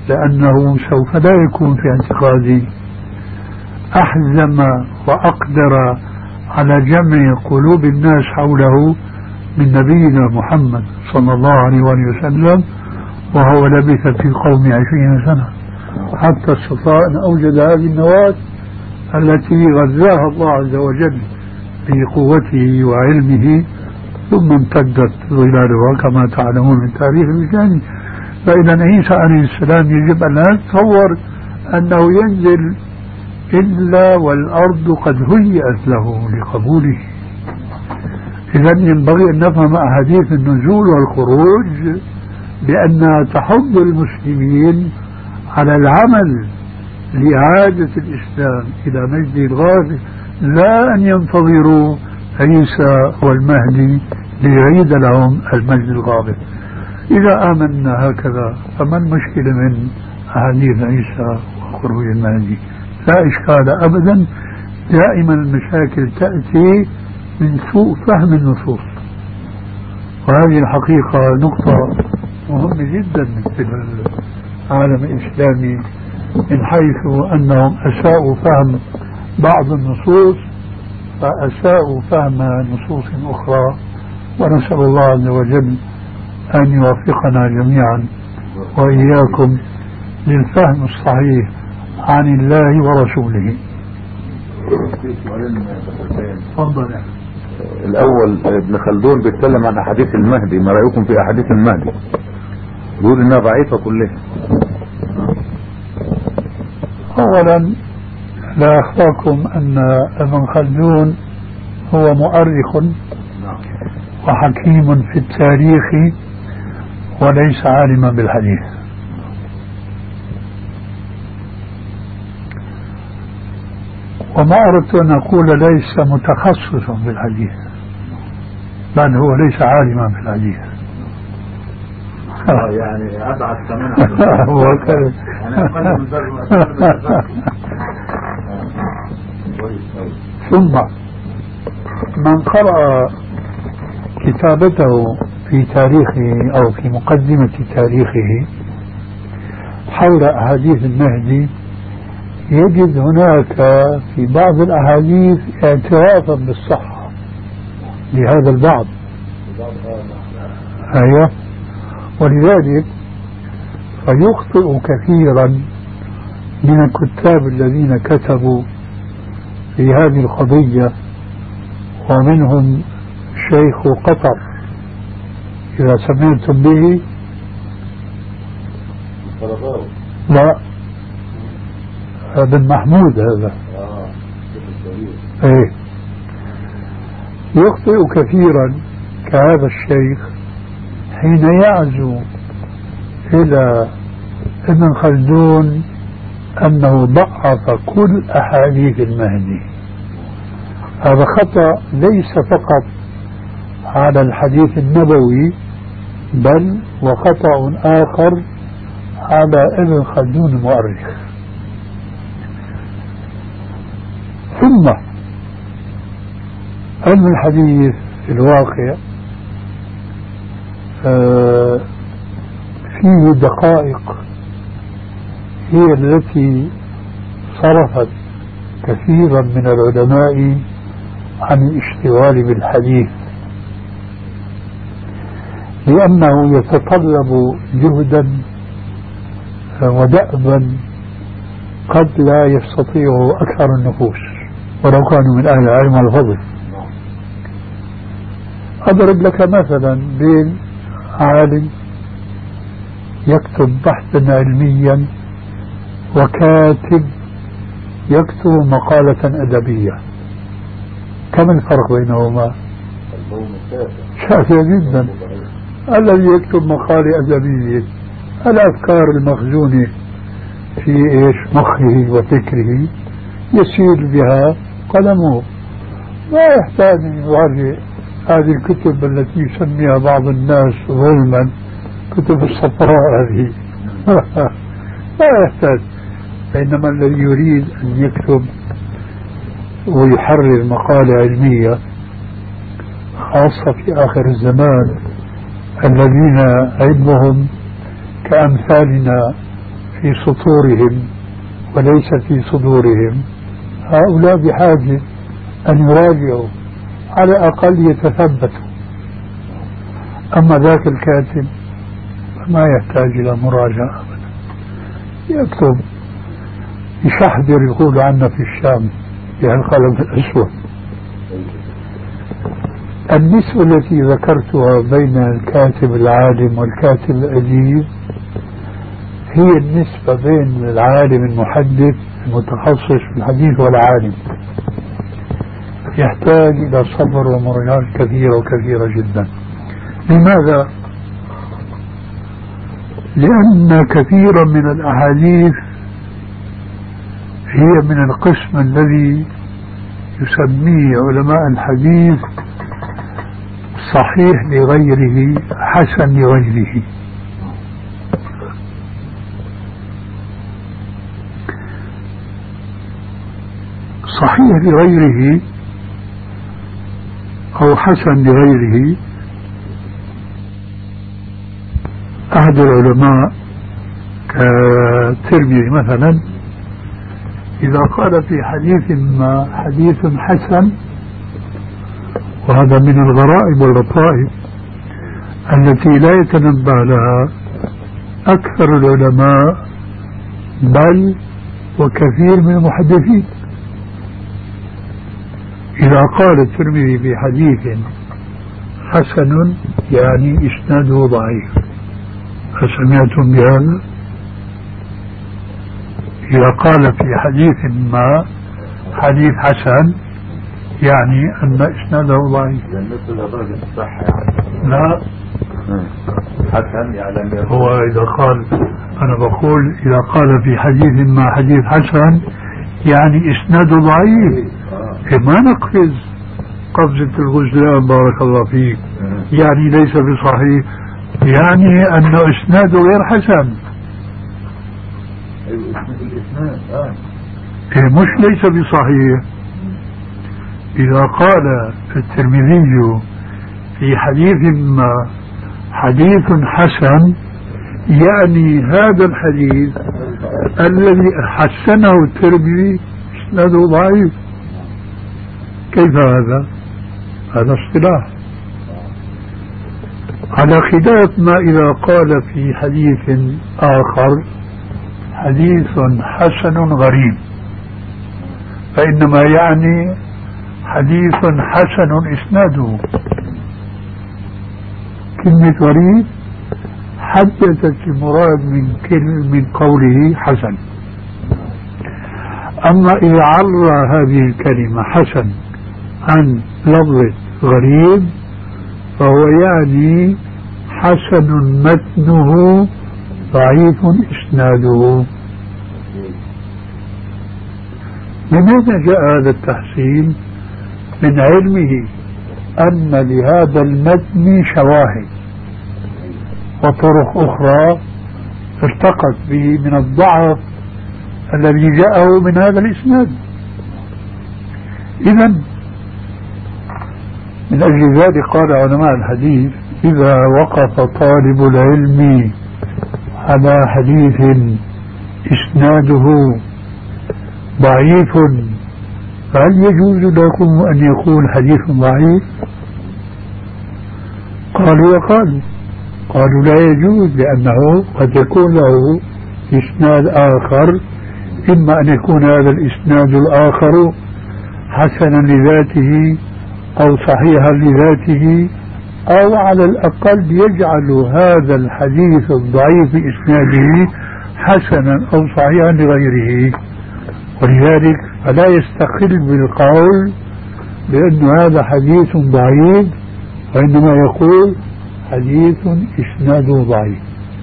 Speaker 1: لأنه سوف لا يكون في اعتقادي أحزم وأقدر على جمع قلوب الناس حوله من نبينا محمد صلى الله عليه وسلم، وهو لبث في قوم 20 سنة حتى استطاع أن أوجد هذه النواة التي غذاها الله عز وجل بقوته وعلمه، ثم امتدت ظلالها كما تعلمون من تاريخ الإسلام. فإذا عيسى عليه السلام يجب أن لا نتصور أنه ينزل إلا والأرض قد هيئت له لقبوله. إذا ينبغي أن نفهم أحاديث النزول والخروج بأنها تحض المسلمين على العمل لإعادة الإسلام إلى مجده الغاية، لا أن ينتظروا عيسى والمهدي ليعيد لهم المجد الغابر. إذا آمنا هكذا فما المشكلة من أحاديث عيسى وخروج المهدي؟ لا إشكال أبدا. دائما المشاكل تأتي من سوء فهم النصوص، وهذه الحقيقة نقطة مهمة جدا في العالم الإسلامي، من حيث أنهم أساءوا فهم بعض النصوص فأساءوا فهم نصوص أخرى. ونسأل الله عز وجل أن يوفقنا جميعا وإياكم للفهم الصحيح عن الله ورسوله. تفضل.
Speaker 5: الأول ابن خلدون بيتكلم عن أحاديث المهدي، ما رأيكم في أحاديث المهدي؟ بيقول إنها ضعيفة كلها.
Speaker 1: أولا لا أخفاكم أن ابن خلدون هو مؤرخ وحكيم في التاريخ وليس عالما بالحديث. وما أردت أن أقول ليس متخصصا بالحديث، بل هو ليس عالما بالحديث.
Speaker 5: يعني أبعد كمان
Speaker 1: هو كذا. ثم من قرأ كتابته في تاريخه أو في مقدمة تاريخه حول أحاديث المهدي يجد هناك في بعض الأحاديث اعترافا بالصحة لهذا البعض. أيوة. ولذلك فيخطئ كثيرا من الكتاب الذين كتبوا في هذه القضية، ومنهم شيخ قطر إذا سمعتم به. لا، بن محمود هذا. ايه، يخطئ كثيرا كهذا الشيخ حين يعزو إلى ابن خلدون أنه ضعف كل أحاديث المهدي. هذا خطأ ليس فقط على الحديث النبوي، بل وخطأ آخر على ابن خلدون المؤرخ. ثم علم الحديث في الواقع فيه دقائق هي التي صرفت كثيرا من العلماء عن الاشتغال بالحديث، لأنه يتطلب جهدا ودأبا قد لا يستطيعه أكثر النفوس ولو كانوا من أهل العلم والفضل. أضرب لك مثلا بين عالم يكتب بحثا علميا وكاتب يكتب مقالة أدبية، كم الفرق بينهما؟ شاسع جدا. الذي يكتب مقالة أدبية الأفكار المخزونة في مخه وفكره يسير بها قلمه، لا يحتاج أن يراجع هذه الكتب التي يسميها بعض الناس ظلما كتب الصفراء هذه. لا يحتاج. بينما الذي يريد أن يكتب ويحرر مقالة علمية خاصة في آخر الزمان، الذين علمهم كأمثالنا في سطورهم وليس في صدورهم، هؤلاء بحاجة أن يراجعوا على الأقل يتثبتوا. أما ذاك الكاتب ما يحتاج إلى مراجعة أبدا، يكتب يشحذر يقول عنا في الشام بهالقلم الأسود. النسبة التي ذكرتها بين الكاتب العالم والكاتب الأديب هي النسبة بين العالم المحدث المتخصص في الحديث والعالم، يحتاج إلى صبر ومراجعات كثيرة وكثيرة جدا. لماذا؟ لأن كثيرا من الأحاديث هي من القسم الذي يسميه علماء الحديث صحيح لغيره حسن لغيره. صحيح لغيره أو حسن لغيره، أحد العلماء كالترمذي مثلا إذا قال في حديث ما حديث حسن، وهذا من الغرائب واللطائف التي لا يتنبه لها أكثر العلماء بل وكثير من المحدثين. إذا قال الترمذي في حديث حسن يعني إسناده ضعيف، فسمعتم بهذا؟ إذا قال في حديث ما حديث حسن يعني أن إسناده ضعيف.
Speaker 5: مثل درجة الصحة يعني.
Speaker 1: لا،
Speaker 5: حسن يعني
Speaker 1: هو إذا قال، أنا بقول إذا قال في حديث ما حديث حسن يعني إسناده ضعيف. ما نقفز قفزة الغزلان بارك الله فيك، يعني ليس بصحيح، يعني أنه إسناده غير حسن. مش ليس بصحيح. إذا قال الترمذي في حديث ما حديث حسن يعني هذا الحديث الذي حسنه الترمذي إسناده ضعيف. كيف هذا؟ هذا اصطلاح. على خلاف ما إذا قال في حديث آخر حديث حسن غريب، فإنما يعني حديث حسن إسناده. كلمة غريب حدثت المراد من قوله حسن. أما إذا عرى هذه الكلمة حسن عن لفظة غريب فهو يعني حسن متنه ضعيف إسناده. لماذا جاء هذا التحسين؟ من علمه أن لهذا المتن شواهد وطرق أخرى التقت به من الضعف الذي جاءه من هذا الإسناد. إذن من أجل ذلك قال علماء الحديث إذا وقف طالب العلم على حديث إسناده ضعيف فهل يجوز لكم أن يكون حديث ضعيف؟ قالوا لا يجوز، لأنه قد يكون له إسناد آخر، إما أن يكون هذا الإسناد الآخر حسنا لذاته أو صحيحا لذاته، أو على الأقل يجعل هذا الحديث الضعيف إسناده حسنا أو صحيحا لغيره. ولذلك فلا يستقل بالقول بأن هذا حديث ضعيف، وإنما يقول حديث إسناده ضعيف.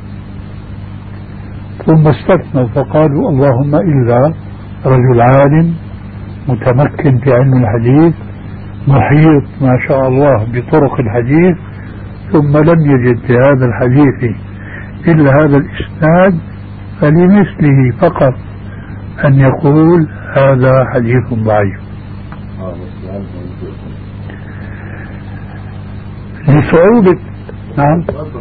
Speaker 1: ثم استثنوا فقالوا اللهم إلا رجل عالم متمكن في علم الحديث محيط ما شاء الله بطرق الحديث ثم لم يجد في هذا الحديث إلا هذا الإسناد، فلمثله فقط أن يقول هذا حديث ضعيف. لصعوبة نعم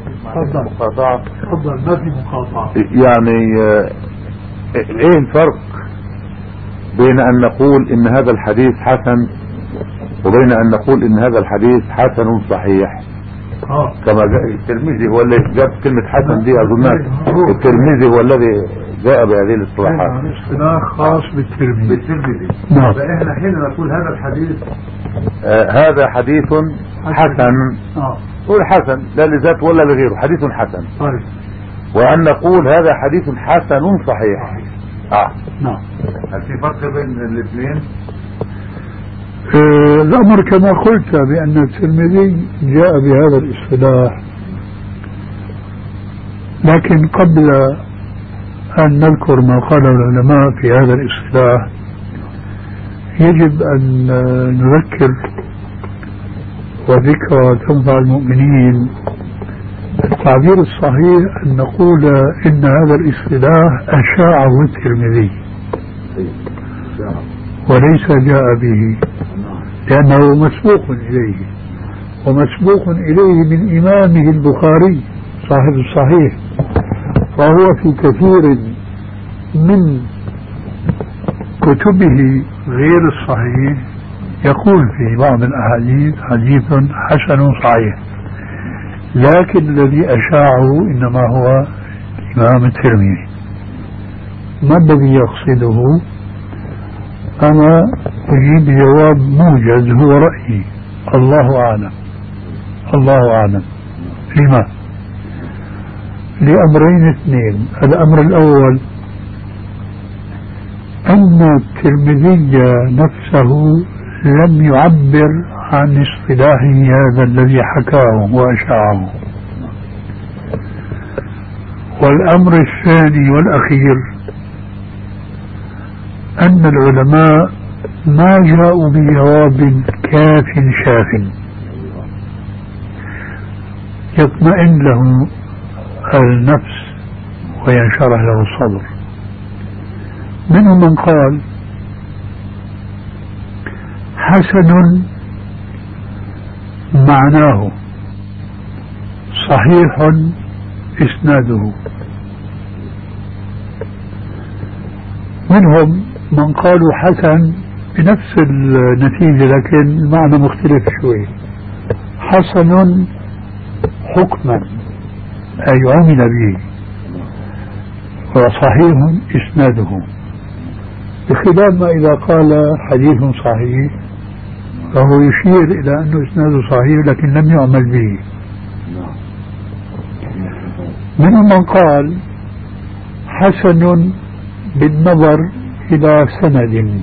Speaker 1: تفضل ما في مقاطعة.
Speaker 5: يعني ايه الفرق بين ان نقول ان هذا الحديث حسن وبين ان نقول ان هذا الحديث حسن صحيح؟ كما جاء الترمذي هو الذي جاب كلمة حسن دي اظن الترمذي هو الذي جاء بهذه الاصطلاحات.
Speaker 1: اصطلاح خاص بالترمذي.
Speaker 5: نعم.
Speaker 2: فاحنا حين نقول هذا الحديث
Speaker 5: هذا حديث حسن قول حسن لا لذات ولا لغيره، حديث حسن. وأن نقول هذا حديث حسن صحيح.
Speaker 1: نعم.
Speaker 5: هل في فرق بين الاثنين؟
Speaker 1: الأمر كما قلت بأن الترمذي جاء بهذا الاصطلاح، لكن قبل أن نذكر ما قاله العلماء في هذا الاصطلاح يجب أن نذكر وذكرى تنفع المؤمنين. التعبير الصحيح أن نقول إن هذا الاصطلاح أشاعه الترمذي وليس جاء به، لأنه مسبوق إليه، ومسبوق إليه من إمامه البخاري صاحب الصحيح، فهو في كثير من كتبه غير الصحيح يقول في بعض الأحاديث حديث حسن صحيح، لكن الذي أشاعه إنما هو الإمام الترمذي. ما الذي يقصده؟ أنا أجيب جواب موجز هو رأيي، الله أعلم. الله أعلم. لما؟ لأمرين اثنين. الأمر الأول أن الترمذي نفسه لم يعبر عن اصطلاحه هذا الذي حكاه وأشاعه. والأمر الثاني والأخير أن العلماء ما جاءوا بجواب كاف شاف يطمئن له النفس وينشرح له الصدر. منهم من قال حسن معناه صحيح إسناده، منهم من قالوا حسن بنفس النتيجة لكن المعنى مختلف شوي، حسن حكما أي عمل به، وصحيح إسناده، بخلاف ما إذا قال حديث صحيح فهو يشير إلى أنه إسناده صحيح لكن لم يعمل به. منهم من قال حسن بالنظر إلى سند،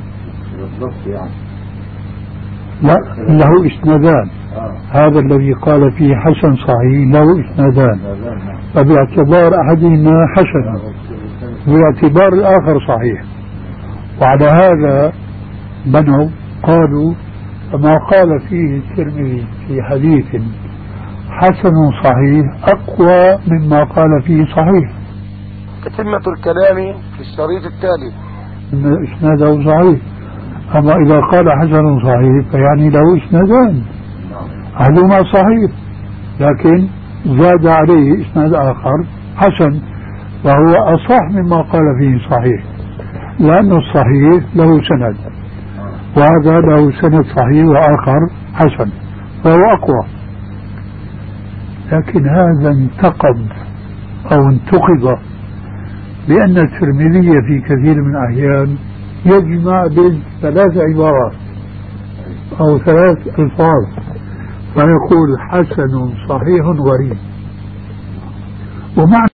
Speaker 1: لا له إسنادان، هذا الذي قال فيه حسن صحيح له إسنادان، فباعتبار أحدهما حسن باعتبار الآخر صحيح. وعلى هذا بنوا قالوا فما قال فيه الترمذي في حديث حسن صحيح أقوى مما قال فيه صحيح.
Speaker 2: تتمة الكلام في الشريط التالي
Speaker 1: إن إسناده صحيح. أما إذا قال حسن صحيح فيعني له إسنادان، أحدهما صحيح لكن زاد عليه إسناد آخر حسن، وهو أصح مما قال فيه صحيح، لأن الصحيح له سند وهذا له سند صحيح وآخر حسن فهو أقوى. لكن هذا انتقد أو انتقد بأن الترمذي في كثير من الأحيان يجمع بين ثلاث عبارات أو ثلاث ألفاظ فيقول حسن صحيح غريب، ومعنى